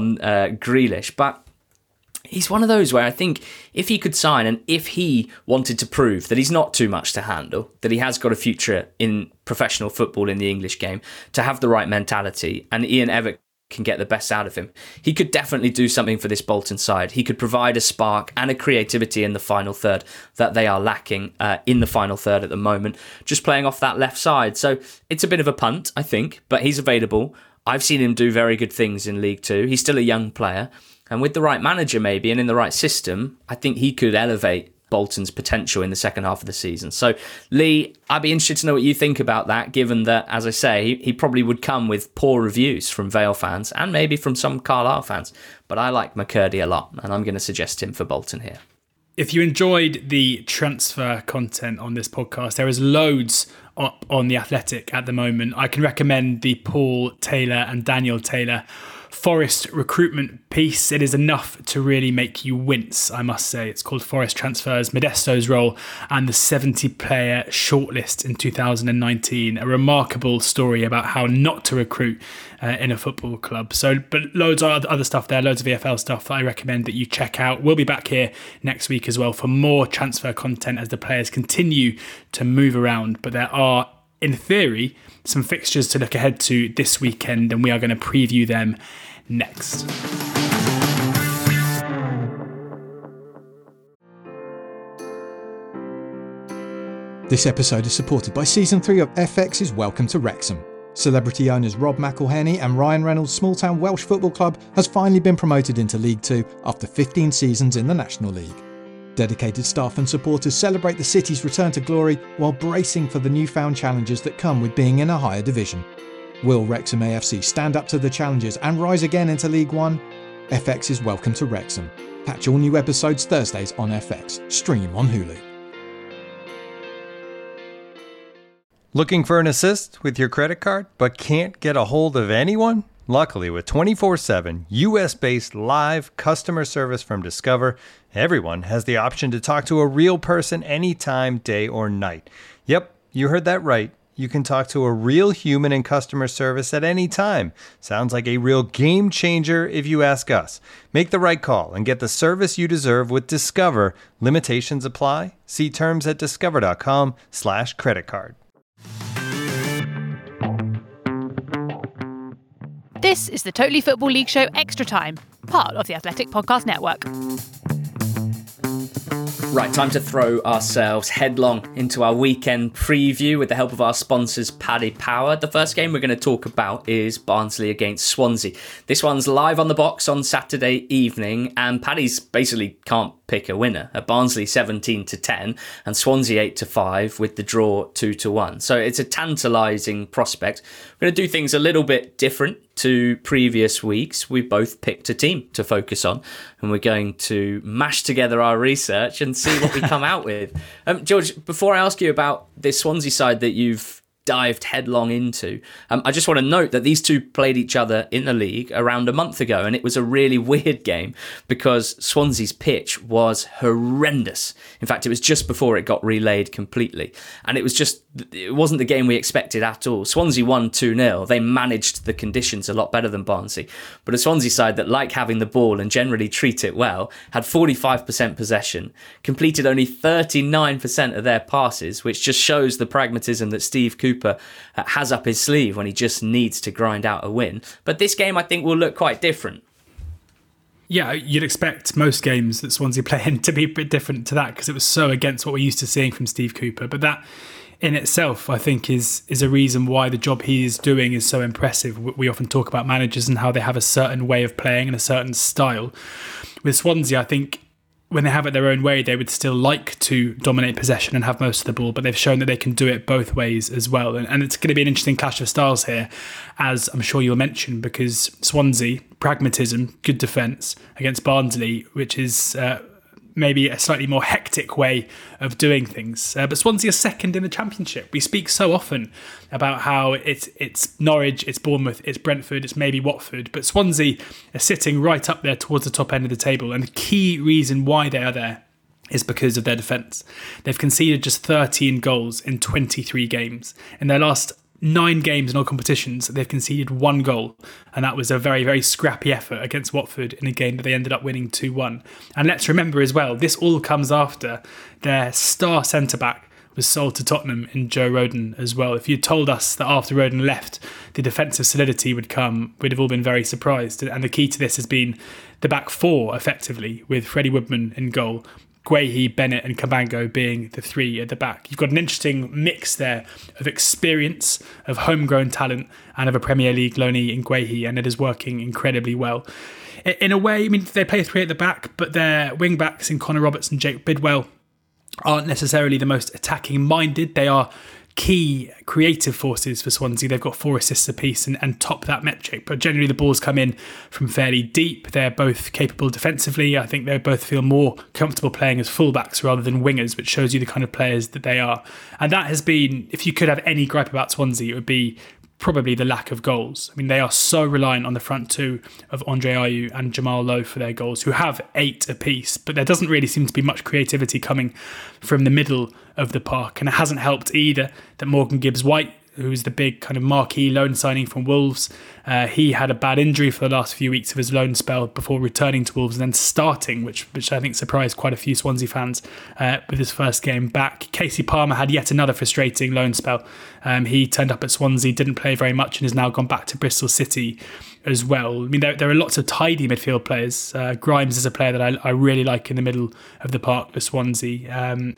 Grealish, but he's one of those where I think if he could sign, and if he wanted to prove that he's not too much to handle, that he has got a future in professional football in the English game, to have the right mentality, and Ian Evatt can get the best out of him, he could definitely do something for this Bolton side. He could provide a spark and a creativity in the final third that they are lacking in the final third at the moment, just playing off that left side. So it's a bit of a punt, I think, but he's available. I've seen him do very good things in League Two. He's still a young player. And with the right manager maybe, and in the right system, I think he could elevate Bolton's potential in the second half of the season. So, Lee, I'd be interested to know what you think about that, given that, as I say, he probably would come with poor reviews from Vale fans and maybe from some Carlisle fans. But I like McCurdy a lot, and I'm going to suggest him for Bolton here. If you enjoyed the transfer content on this podcast, there is loads up on The Athletic at the moment. I can recommend the Paul Taylor and Daniel Taylor Forest recruitment piece. It is enough to really make you wince, I must say. It's called Forest Transfers, Modesto's Role and the 70-player shortlist in 2019. A remarkable story about how not to recruit in a football club. So, but loads of other stuff there, loads of VFL stuff that I recommend that you check out. We'll be back here next week as well for more transfer content as the players continue to move around. But there are, in theory, some fixtures to look ahead to this weekend, and we are going to preview them next. This episode is supported by Season 3 of FX's Welcome to Wrexham. Celebrity owners Rob McElhenney and Ryan Reynolds' small-town Welsh football club has finally been promoted into League 2 after 15 seasons in the National League. Dedicated staff and supporters celebrate the city's return to glory while bracing for the newfound challenges that come with being in a higher division. Will Wrexham AFC stand up to the challenges and rise again into League 1? FX is Welcome to Wrexham. Catch all new episodes Thursdays on FX. Stream on Hulu. Looking for an assist with your credit card but can't get a hold of anyone? Luckily, with 24/7 US-based live customer service from Discover, everyone has the option to talk to a real person anytime, day or night. Yep, you heard that right. You can talk to a real human in customer service at any time. Sounds like a real game changer if you ask us. Make the right call and get the service you deserve with Discover. Limitations apply. See terms at discover.com/creditcard. This is the Totally Football League Show Extra Time, part of the Athletic Podcast Network. Right, time to throw ourselves headlong into our weekend preview with the help of our sponsors, Paddy Power. The first game we're going to talk about is Barnsley against Swansea. This one's live on the box on Saturday evening, and Paddy's basically can't pick a winner. At Barnsley 17-10 and Swansea 8-5 with the draw 2-1. So it's a tantalising prospect. We're going to do things a little bit different to previous weeks. We both picked a team to focus on, and we're going to mash together our research and see what we come out with. George, before I ask you about this Swansea side that you've dived headlong into. I just want to note that these two played each other in the league around a month ago, and it was a really weird game because Swansea's pitch was horrendous. In fact, it was just before it got relayed completely, and it wasn't the game we expected at all. Swansea won 2-0. They managed the conditions a lot better than Barnsley, but a Swansea side that like having the ball and generally treat it well had 45% possession, completed only 39% of their passes, which just shows the pragmatism that Steve Cooper has up his sleeve when he just needs to grind out a win. But this game, I think, will look quite different. Yeah, you'd expect most games that Swansea play in to be a bit different to that because it was so against what we're used to seeing from Steve Cooper. But that in itself, I think, is a reason why the job he is doing is so impressive. We often talk about managers and how they have a certain way of playing and a certain style. With Swansea, I think when they have it their own way, they would still like to dominate possession and have most of the ball, but they've shown that they can do it both ways as well. And it's going to be an interesting clash of styles here, as I'm sure you'll mention, because Swansea, pragmatism, good defence against Barnsley, which is maybe a slightly more hectic way of doing things. But Swansea are second in the Championship. We speak so often about how it's Norwich, it's Bournemouth, it's Brentford, it's maybe Watford, but Swansea are sitting right up there towards the top end of the table. And the key reason why they are there is because of their defence. They've conceded just 13 goals in 23 games. In their last 9 games in all competitions, they've conceded 1 goal, and that was a very, very scrappy effort against Watford in a game that they ended up winning 2-1. And let's remember as well, this all comes after their star centre-back was sold to Tottenham in Joe Rodon as well. If you'd told us that after Rodon left, the defensive solidity would come, we'd have all been very surprised. And the key to this has been the back four, effectively, with Freddie Woodman in goal, Guehi, Bennett and Cabango being the 3 at the back. You've got an interesting mix there of experience, of homegrown talent, and of a Premier League loanee in Guehi, and it is working incredibly well. In a way, I mean, they play 3 at the back, but their wing-backs in Connor Roberts and Jake Bidwell aren't necessarily the most attacking-minded. They are key creative forces for Swansea. They've got 4 assists apiece and top that metric, but generally the balls come in from fairly deep. They're both capable defensively. I think they both feel more comfortable playing as fullbacks rather than wingers, which shows you the kind of players that they are. And that has been, if you could have any gripe about Swansea, it would be probably the lack of goals. I mean, they are so reliant on the front 2 of Andre Ayew and Jamal Lowe for their goals, who have 8 apiece, but there doesn't really seem to be much creativity coming from the middle of the park. And it hasn't helped either that Morgan Gibbs-White, who's the big kind of marquee loan signing from Wolves, he had a bad injury for the last few weeks of his loan spell before returning to Wolves and then starting, which I think surprised quite a few Swansea fans with his first game back. Casey Palmer had yet another frustrating loan spell. He turned up at Swansea, didn't play very much, and has now gone back to Bristol City as well. I mean, there are lots of tidy midfield players. Grimes is a player that I really like in the middle of the park for Swansea.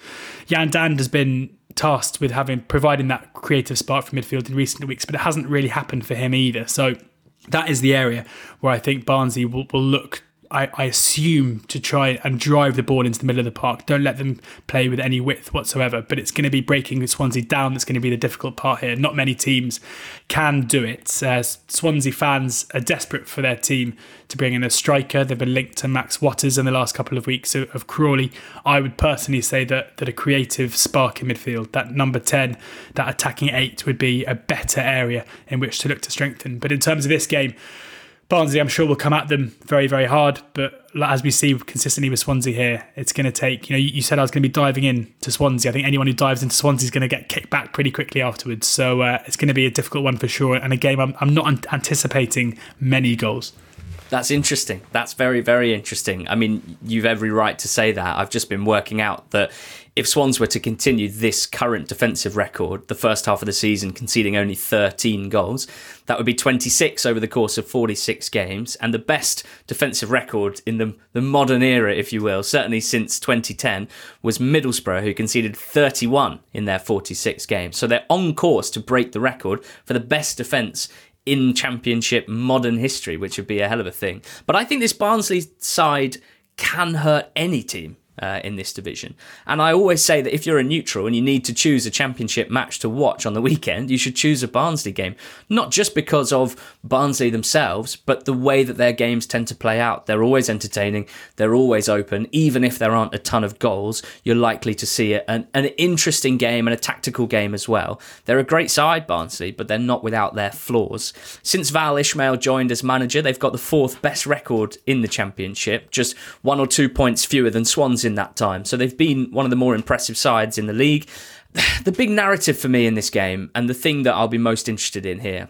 Jan Dand has been tasked with providing that creative spark from midfield in recent weeks, but it hasn't really happened for him either. So that is the area where I think Barnsley will look, I assume, to try and drive the ball into the middle of the park. Don't let them play with any width whatsoever, but it's going to be breaking Swansea down that's going to be the difficult part here. Not many teams can do it. Swansea fans are desperate for their team to bring in a striker. They've been linked to Max Watters in the last couple of weeks of Crawley. I would personally say that a creative spark in midfield, that number 10, that attacking 8 would be a better area in which to look to strengthen. But in terms of this game, Barnsley, I'm sure, will come at them very, very hard. But as we see consistently with Swansea here, it's going to take, you said I was going to be diving in to Swansea. I think anyone who dives into Swansea is going to get kicked back pretty quickly afterwards. So it's going to be a difficult one for sure. And a game I'm not anticipating many goals. That's interesting. That's very, very interesting. I mean, you've every right to say that. I've just been working out that if Swans were to continue this current defensive record, the first half of the season conceding only 13 goals, that would be 26 over the course of 46 games, and the best defensive record in the modern era, if you will, certainly since 2010, was Middlesbrough, who conceded 31 in their 46 games. So they're on course to break the record for the best defence in Championship modern history, which would be a hell of a thing. But I think this Barnsley side can hurt any team. in this division. And I always say that if you're a neutral and you need to choose a championship match to watch on the weekend, you should choose a Barnsley game. Not just because of Barnsley themselves, but the way that their games tend to play out. They're always entertaining, they're always open. Even if there aren't a ton of goals, you're likely to see an interesting game and a tactical game as well. They're a great side, Barnsley, but they're not without their flaws. Since Val Ismail joined as manager, they've got the 4th best record in the championship, just 1 or 2 points fewer than Swansea in that time. So they've been one of the more impressive sides in the league. The big narrative for me in this game, and the thing that I'll be most interested in here,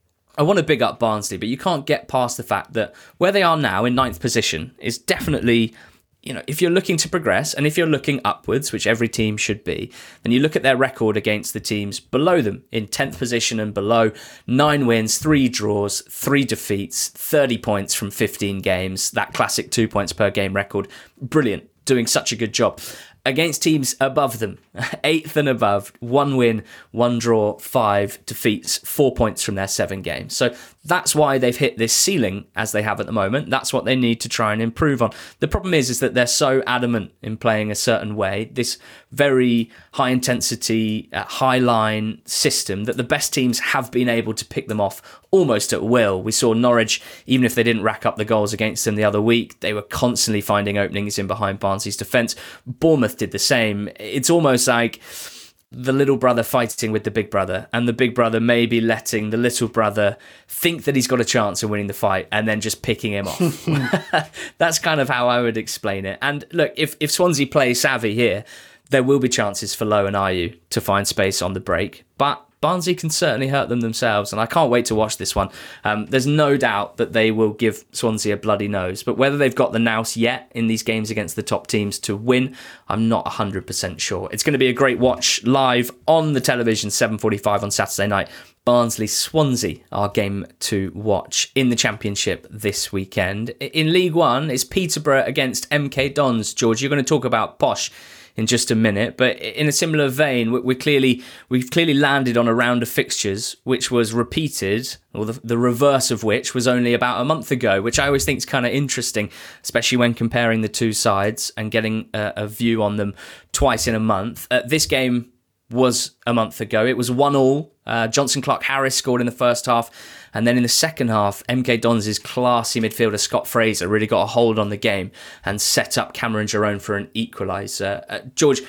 I want to big up Barnsley, but you can't get past the fact that where they are now in 9th position is definitely, if you're looking to progress and if you're looking upwards, which every team should be, then you look at their record against the teams below them in 10th position and below. 9 wins, 3 draws, 3 defeats, 30 points from 15 games. That classic 2 points per game record. Brilliant. Doing such a good job. Against teams above them, 8th and above, 1 win, 1 draw, 5 defeats, 4 points from their 7 games. So that's why they've hit this ceiling as they have at the moment. That's what they need to try and improve on. The problem is that they're so adamant in playing a certain way, this very high intensity, high line system, that the best teams have been able to pick them off almost at will. We saw Norwich, even if they didn't rack up the goals against them the other week, they were constantly finding openings in behind Barnsley's defence. Bournemouth did the same. It's almost like the little brother fighting with the big brother, and the big brother maybe letting the little brother think that he's got a chance of winning the fight and then just picking him off. That's kind of how I would explain it. And look, if Swansea play savvy here, there will be chances for Lowe and Ayew to find space on the break, but Barnsley can certainly hurt them themselves, and I can't wait to watch this one. There's no doubt that they will give Swansea a bloody nose, but whether they've got the nous yet in these games against the top teams to win, I'm not 100% sure. It's going to be a great watch live on the television, 7:45 on Saturday night. Barnsley-Swansea, our game to watch in the Championship this weekend. In League One, it's Peterborough against MK Dons. George, you're going to talk about Posh in just a minute, but in a similar vein, we've clearly landed on a round of fixtures which was repeated, or the reverse of which was only about a month ago, which I always think is kind of interesting, especially when comparing the two sides and getting a view on them twice in a month. This game was a month ago. It was 1-1. Johnson Clark-Harris scored in the first half, and then in the second half, MK Dons' classy midfielder Scott Fraser really got a hold on the game and set up Cameron Jerome for an equaliser. George,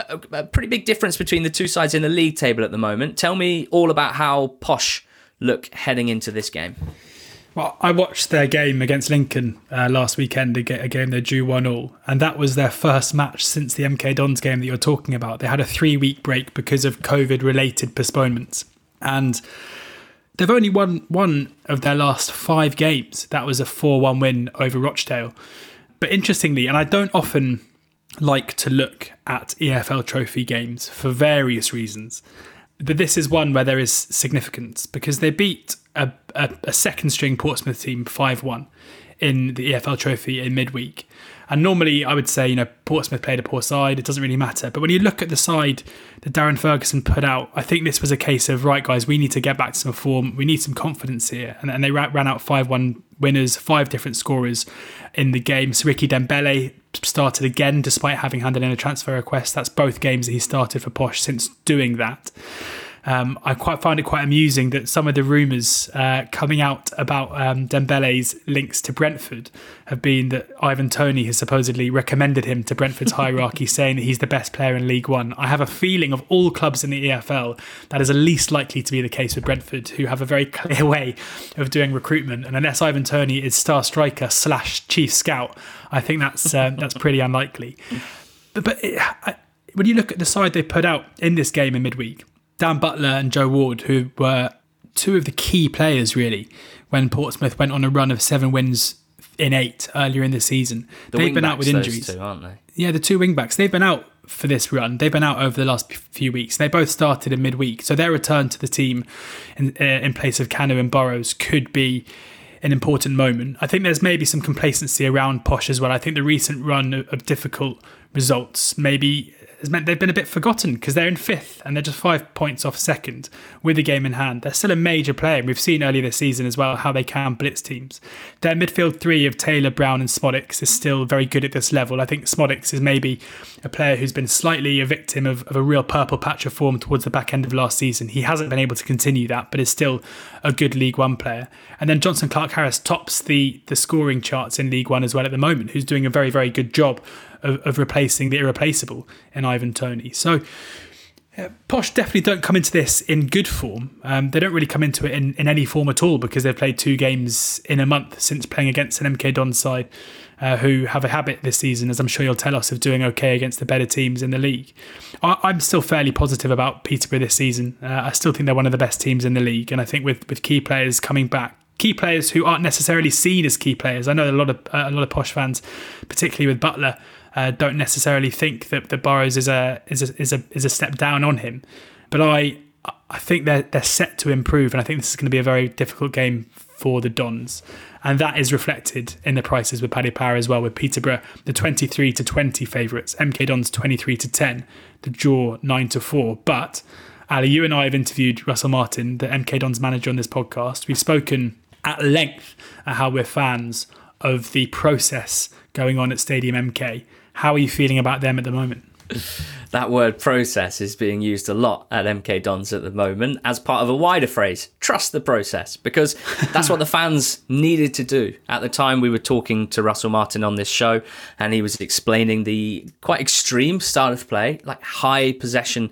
a pretty big difference between the two sides in the league table at the moment. Tell me all about how Posh look heading into this game. Well, I watched their game against Lincoln last weekend, a game they drew 1-1, and that was their first match since the MK Dons game that you're talking about. They had a 3-week break because of COVID-related postponements, and they've only won one of their last 5 games. That was a 4-1 win over Rochdale. But interestingly, and I don't often like to look at EFL Trophy games for various reasons, but this is one where there is significance because they beat a second-string Portsmouth team 5-1 in the EFL Trophy in midweek. And normally I would say, Portsmouth played a poor side, it doesn't really matter. But when you look at the side that Darren Ferguson put out, I think this was a case of, right, guys, we need to get back to some form. We need some confidence here. And they ran out 5-1 winners, 5 different scorers in the game. So Ricky Dembele started again, despite having handed in a transfer request. That's both games that he started for Posh since doing that. I find it quite amusing that some of the rumours coming out about Dembele's links to Brentford have been that Ivan Toney has supposedly recommended him to Brentford's hierarchy, saying that he's the best player in League One. I have a feeling of all clubs in the EFL, that is the least likely to be the case with Brentford, who have a very clear way of doing recruitment. And unless Ivan Toney is star striker / chief scout, I think that's pretty unlikely. But when you look at the side they put out in this game in midweek, Dan Butler and Joe Ward, who were 2 of the key players, really, when Portsmouth went on a run of 7 wins in 8 earlier in the season. They've been out with injuries. Those 2, aren't they? Yeah, the 2 wing-backs. They've been out for this run. They've been out over the last few weeks. They both started in midweek. So their return to the team in place of Kanu and Burrows could be an important moment. I think there's maybe some complacency around Posh as well. I think the recent run of difficult results maybe has meant they've been a bit forgotten because they're in 5th and they're just 5 points off 2nd with the game in hand. They're still a major player. We've seen earlier this season as well how they can blitz teams. Their midfield 3 of Taylor, Brown and Smodics is still very good at this level. I think Smodics is maybe a player who's been slightly a victim of a real purple patch of form towards the back end of last season. He hasn't been able to continue that, but is still a good League One player. And then Johnson Clark-Harris tops the scoring charts in League One as well at the moment, who's doing a very, very good job of replacing the irreplaceable in Ivan Toney. So Posh definitely don't come into this in good form. They don't really come into it in any form at all because they've played 2 games in a month since playing against an MK Dons side who have a habit this season, as I'm sure you'll tell us, of doing okay against the better teams in the league. I'm still fairly positive about Peterborough this season. I still think they're one of the best teams in the league, and I think with key players coming back, key players who aren't necessarily seen as key players. I know a lot of Posh fans, particularly with Butler, don't necessarily think that Burrows is a step down on him, but I think they're set to improve, and I think this is going to be a very difficult game for the Dons, and that is reflected in the prices with Paddy Power as well. With Peterborough, the 23-20 favourites, MK Dons 23-10, the draw 9-4. But Ali, you and I have interviewed Russell Martin, the MK Dons manager, on this podcast. We've spoken at length at how we're fans of the process going on at Stadium MK. How are you feeling about them at the moment? That word process is being used a lot at MK Dons at the moment as part of a wider phrase, trust the process, because that's what the fans needed to do. At the time we were talking to Russell Martin on this show, and he was explaining the quite extreme style of play, like high possession,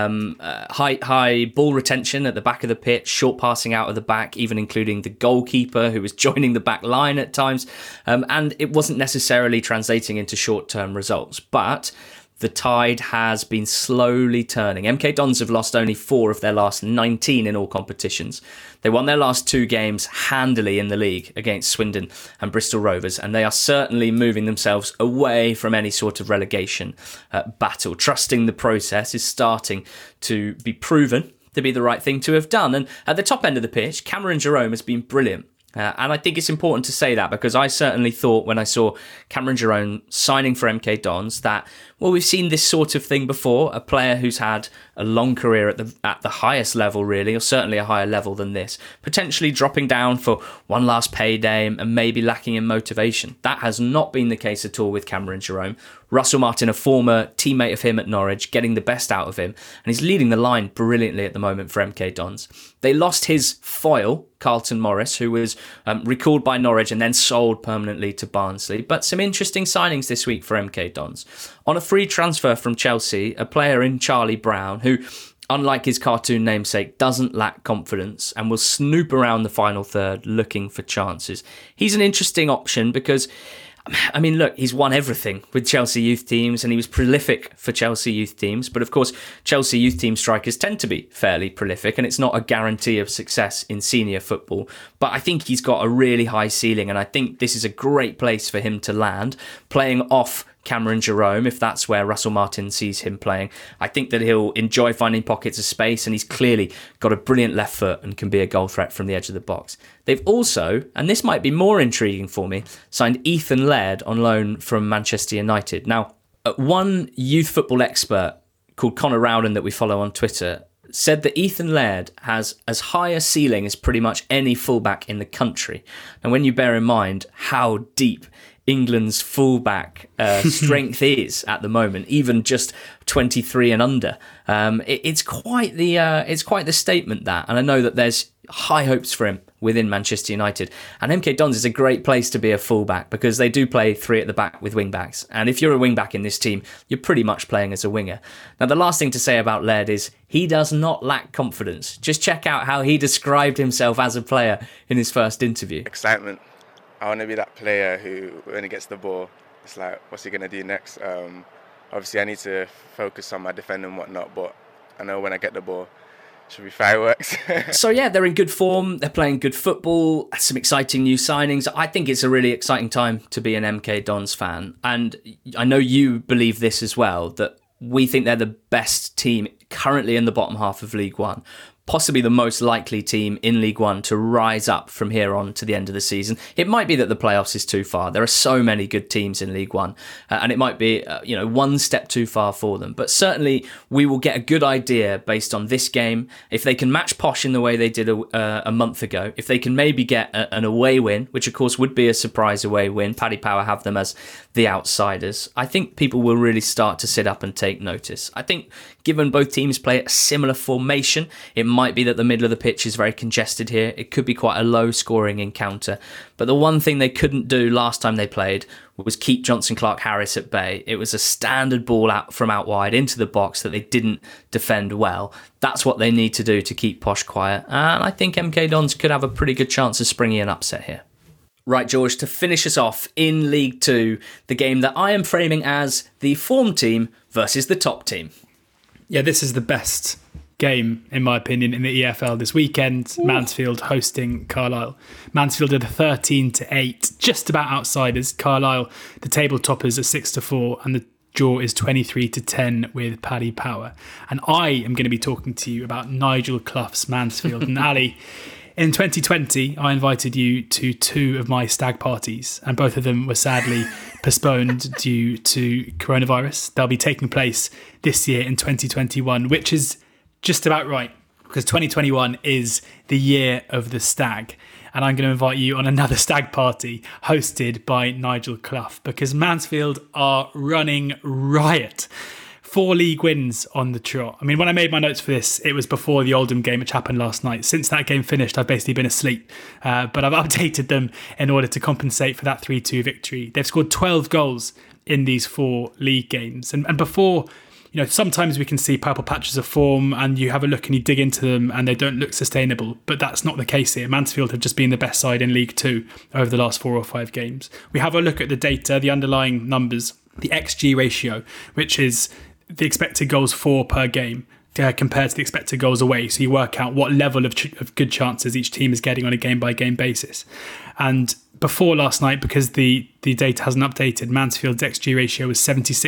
high ball retention at the back of the pitch, short passing out of the back, even including the goalkeeper who was joining the back line at times. And it wasn't necessarily translating into short-term results, but the tide has been slowly turning. MK Dons have lost only 4 of their last 19 in all competitions. They won their last 2 games handily in the league against Swindon and Bristol Rovers, and they are certainly moving themselves away from any sort of relegation battle. Trusting the process is starting to be proven to be the right thing to have done. And at the top end of the pitch, Cameron Jerome has been brilliant. And I think it's important to say that because I certainly thought when I saw Cameron Jerome signing for MK Dons that, well, we've seen this sort of thing before, a player who's had a long career at the highest level, really, or certainly a higher level than this, potentially dropping down for one last payday and maybe lacking in motivation. That has not been the case at all with Cameron Jerome. Russell Martin, a former teammate of him at Norwich, getting the best out of him, and he's leading the line brilliantly at the moment for MK Dons. They lost his foil, Carlton Morris, who was recalled by Norwich and then sold permanently to Barnsley. But some interesting signings this week for MK Dons. On a free transfer from Chelsea, a player in Charlie Brown, who, unlike his cartoon namesake, doesn't lack confidence and will snoop around the final third looking for chances. He's an interesting option because, I mean, look, he's won everything with Chelsea youth teams and he was prolific for Chelsea youth teams. But of course, Chelsea youth team strikers tend to be fairly prolific and it's not a guarantee of success in senior football. But I think he's got a really high ceiling and I think this is a great place for him to land, playing off Cameron Jerome, if that's where Russell Martin sees him playing. I think that he'll enjoy finding pockets of space and he's clearly got a brilliant left foot and can be a goal threat from the edge of the box. They've also, and this might be more intriguing for me, signed Ethan Laird on loan from Manchester United. Now, one youth football expert called Connor Rowden that we follow on Twitter said that Ethan Laird has as high a ceiling as pretty much any fullback in the country. And when you bear in mind how deep England's fullback strength is at the moment, even just 23 and under, it's quite the statement that. And I know that there's high hopes for him within Manchester United. And MK Dons is a great place to be a fullback because they do play 3 at the back with wing backs. And if you're a wing back in this team, you're pretty much playing as a winger. Now, the last thing to say about Laird is he does not lack confidence. Just check out how he described himself as a player in his first interview. Excitement. I want to be that player who, when he gets the ball, it's like, what's he going to do next? Obviously, I need to focus on my defending and whatnot, but I know when I get the ball, it should be fireworks. So, yeah, they're in good form. They're playing good football. Some exciting new signings. I think it's a really exciting time to be an MK Dons fan. And I know you believe this as well, that we think they're the best team currently in the bottom half of League One. possibly the most likely team in League One to rise up from here on to the end of the season. It might be that the playoffs is too far. There are so many good teams in League One, and it might be one step too far for them. But certainly we will get a good idea based on this game. If they can match Posh in the way they did a month ago, if they can maybe get an away win, which of course would be a surprise away win, Paddy Power have them as the outsiders, I think people will really start to sit up and take notice. I think given both teams play a similar formation, it might be that the middle of the pitch is very congested here. It could be quite a low scoring encounter. But the one thing they couldn't do last time they played was keep Johnson Clark-Harris at bay. It was a standard ball out from out wide into the box that they didn't defend well. That's what they need to do to keep Posh quiet. And I think MK Dons could have a pretty good chance of springing an upset here. Right, George, to finish us off in League Two, the game that I am framing as the form team versus the top team. Yeah, this is the best game, in my opinion, in the EFL this weekend. Ooh. Mansfield hosting Carlisle. Mansfield are the 13-8, just about outsiders. Carlisle, the table toppers, are 6-4, and the draw is 23-10 with Paddy Power. And I am going to be talking to you about Nigel Clough's Mansfield. And Ali, in 2020, I invited you to 2 of my stag parties, and both of them were sadly postponed due to coronavirus. They'll be taking place this year in 2021, which is just about right, because 2021 is the year of the stag. And I'm going to invite you on another stag party hosted by Nigel Clough, because Mansfield are running riot. 4 league wins on the trot. I mean, when I made my notes for this, it was before the Oldham game which happened last night. Since that game finished, I've basically been asleep. But I've updated them in order to compensate for that 3-2 victory. They've scored 12 goals in these 4 league games. And before, sometimes we can see purple patches of form and you have a look and you dig into them and they don't look sustainable. But that's not the case here. Mansfield have just been the best side in League Two over the last 4 or 5 games. We have a look at the data, the underlying numbers, the XG ratio, which is the expected goals for per game compared to the expected goals away. So you work out what level of good chances each team is getting on a game-by-game basis. And before last night, because the data hasn't updated, Mansfield's XG ratio was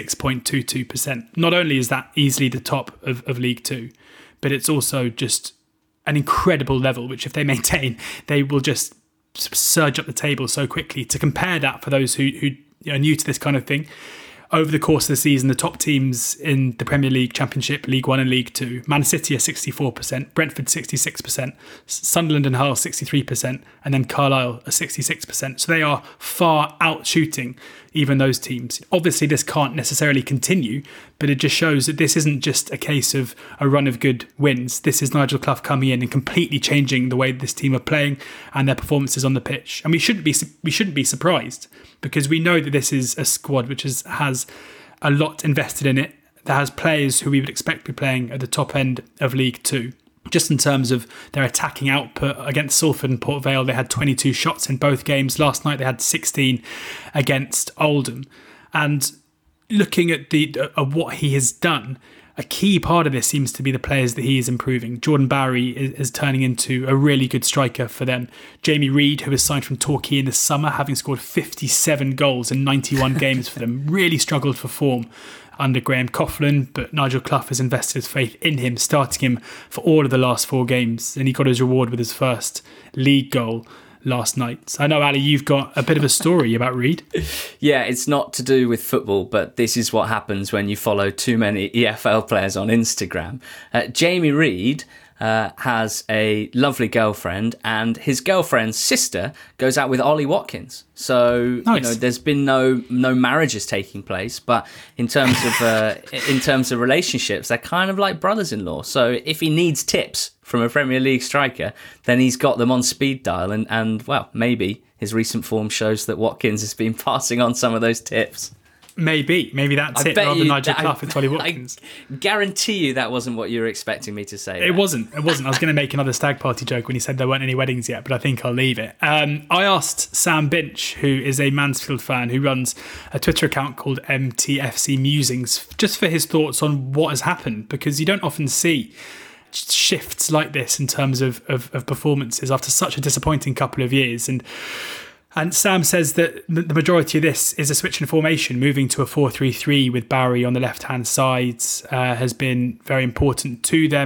76.22%. Not only is that easily the top of League Two, but it's also just an incredible level, which if they maintain, they will just surge up the table so quickly. To compare that for those who are new to this kind of thing, over the course of the season, the top teams in the Premier League, Championship, League One and League Two, Man City are 64%, Brentford 66%, Sunderland and Hull 63%, and then Carlisle are 66%. So they are far out shooting even those teams. Obviously, this can't necessarily continue, but it just shows that this isn't just a case of a run of good wins. This is Nigel Clough coming in and completely changing the way this team are playing and their performances on the pitch. And we shouldn't be surprised, because we know that this is a squad which has a lot invested in it, that has players who we would expect to be playing at the top end of League Two. Just in terms of their attacking output, against Salford and Port Vale, they had 22 shots in both games. Last night they had 16 against Oldham. And looking at what he has done, a key part of this seems to be the players that he is improving. Jordan Bowery is turning into a really good striker for them. Jamie Reid, who was signed from Torquay in the summer, having scored 57 goals in 91 games for them, really struggled for form under Graham Coughlin, but Nigel Clough has invested his faith in him, starting him for all of the last 4 games, and he got his reward with his first league goal last night. So I know, Ali, you've got a bit of a story about Reid. Yeah, it's not to do with football, but this is what happens when you follow too many EFL players on Instagram. Jamie Reid has a lovely girlfriend, and his girlfriend's sister goes out with Ollie Watkins. So nice. There's been no marriages taking place, but in terms of relationships, they're kind of like brothers-in-law. So if he needs tips from a Premier League striker, then he's got them on speed dial, and well, maybe his recent form shows that Watkins has been passing on some of those tips. Maybe that's it, rather than Nigel Clough and Ollie Watkins. I guarantee you that wasn't what you were expecting me to say. It wasn't. I was going to make another stag party joke when he said there weren't any weddings yet, but I think I'll leave it. I asked Sam Binch, who is a Mansfield fan who runs a Twitter account called MTFC Musings, just for his thoughts on what has happened, because you don't often see shifts like this in terms of performances after such a disappointing couple of years. And Sam says that the majority of this is a switch in formation. Moving to a 4-3-3 with Bowery on the left-hand side has been very important to them.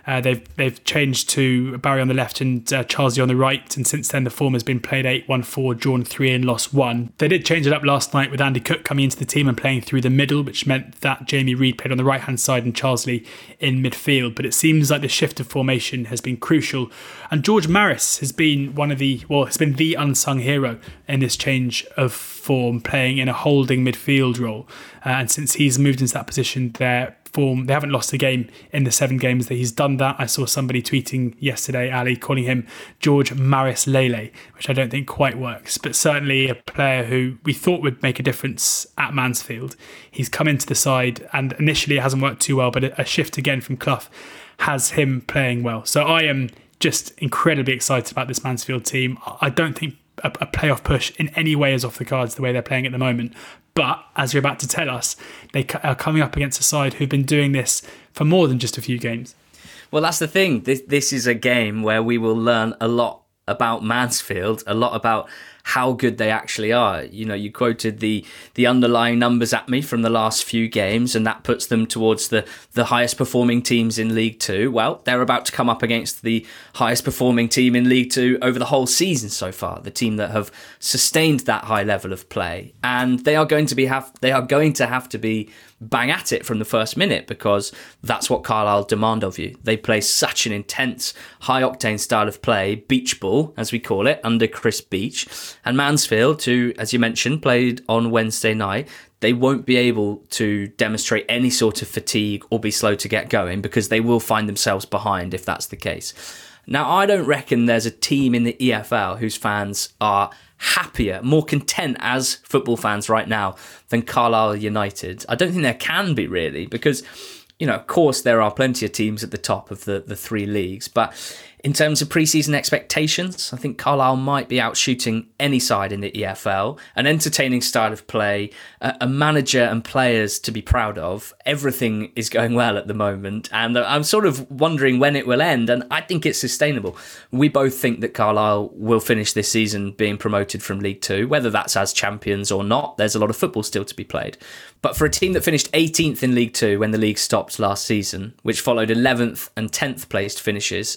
They've changed to Barry on the left and Charlesley on the right, and since then the form has been played 8-1-4, drawn 3 and lost 1. They did change it up last night with Andy Cook coming into the team and playing through the middle, which meant that Jamie Reid played on the right-hand side and Charlesley in midfield. But it seems like the shift of formation has been crucial, and George Maris has been has been the unsung hero in this change of form, playing in a holding midfield role. And since he's moved into that position, their form, they haven't lost a game in the 7 games that he's done that. I saw somebody tweeting yesterday, Ali, calling him George Maris Lele, which I don't think quite works, but certainly a player who we thought would make a difference at Mansfield. He's come into the side, and initially it hasn't worked too well, but a shift again from Clough has him playing well. So I am just incredibly excited about this Mansfield team. I don't think a playoff push in any way is off the cards the way they're playing at the moment. But as you're about to tell us, they are coming up against a side who've been doing this for more than just a few games. Well, that's the thing. This is a game where we will learn a lot about Mansfield, a lot about how good they actually are. You know, you quoted the underlying numbers at me from the last few games, and that puts them towards the highest performing teams in League Two. Well, they're about to come up against the highest performing team in League Two over the whole season so far, the team that have sustained that high level of play, and they are going to have to be bang at it from the first minute, because that's what Carlisle demand of you. They play such an intense, high-octane style of play, beach ball, as we call it, under Chris Beech. And Mansfield, who, as you mentioned, played on Wednesday night, they won't be able to demonstrate any sort of fatigue or be slow to get going, because they will find themselves behind if that's the case. Now, I don't reckon there's a team in the EFL whose fans are happier, more content as football fans right now than Carlisle United. I don't think there can be, really, because, you know, of course there are plenty of teams at the top of the 3 leagues, but in terms of pre-season expectations, I think Carlisle might be outshooting any side in the EFL. An entertaining style of play, a manager and players to be proud of. Everything is going well at the moment, and I'm sort of wondering when it will end, and I think it's sustainable. We both think that Carlisle will finish this season being promoted from League Two, whether that's as champions or not. There's a lot of football still to be played. But for a team that finished 18th in League Two when the league stopped last season, which followed 11th and 10th placed finishes,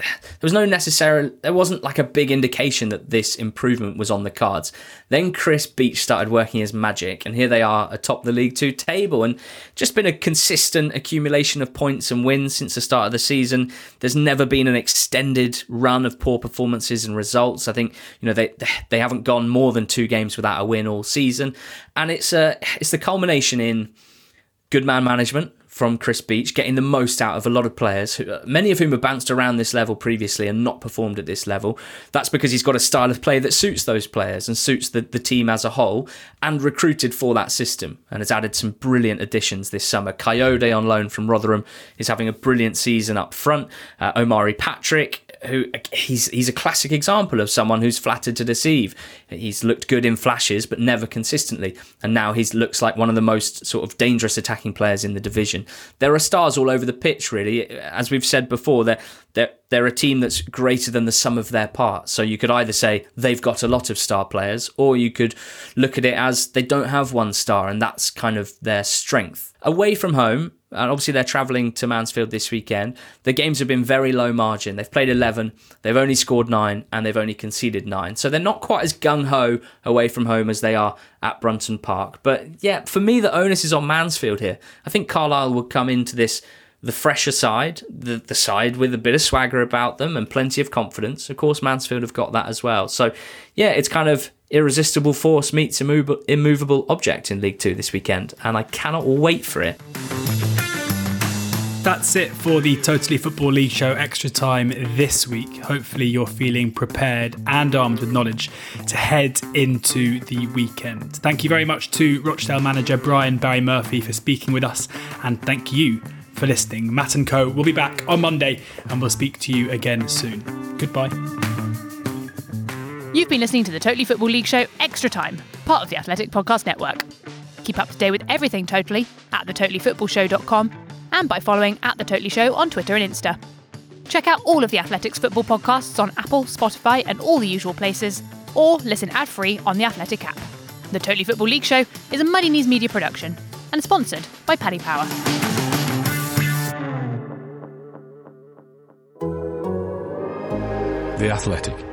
there wasn't like a big indication that this improvement was on the cards. Then Chris Beech started working his magic, and here they are atop the League Two table, and just been a consistent accumulation of points and wins since the start of the season. There's never been an extended run of poor performances and results. I think, you know, they haven't gone more than 2 games without a win all season, and it's the culmination in good man management from Chris Beech, getting the most out of a lot of players, many of whom have bounced around this level previously and not performed at this level. That's because he's got a style of play that suits those players and suits the team as a whole, and recruited for that system, and has added some brilliant additions this summer. Coyote on loan from Rotherham is having a brilliant season up front. Omari Patrick, who he's a classic example of someone who's flattered to deceive. He's looked good in flashes, but never consistently. And now he looks like one of the most sort of dangerous attacking players in the division. There are stars all over the pitch, really. As we've said before, they're a team that's greater than the sum of their parts. So you could either say they've got a lot of star players, or you could look at it as they don't have one star, and that's kind of their strength. Away from home, and obviously they're travelling to Mansfield this weekend, the games have been very low margin. They've played 11, they've only scored 9, and they've only conceded 9. So they're not quite as gung-ho away from home as they are at Brunton Park. But yeah, for me, the onus is on Mansfield here. I think Carlisle will come into this the fresher side, the side with a bit of swagger about them and plenty of confidence. Of course, Mansfield have got that as well. So yeah, it's kind of irresistible force meets immovable object in League Two this weekend, and I cannot wait for it. That's it for the Totally Football League Show Extra Time this week. Hopefully you're feeling prepared and armed with knowledge to head into the weekend. Thank you very much to Rochdale manager Brian Barry Murphy for speaking with us, and thank you for listening. Matt & Co will be back on Monday, and we'll speak to you again soon. Goodbye. You've been listening to the Totally Football League Show Extra Time, part of the Athletic Podcast Network. Keep up to date with everything Totally at thetotallyfootballshow.com and by following at The Totally Show on Twitter and Insta. Check out all of the Athletics football podcasts on Apple, Spotify and all the usual places, or listen ad-free on the Athletic app. The Totally Football League Show is a Muddy Knees media production and sponsored by Paddy Power. The Athletic.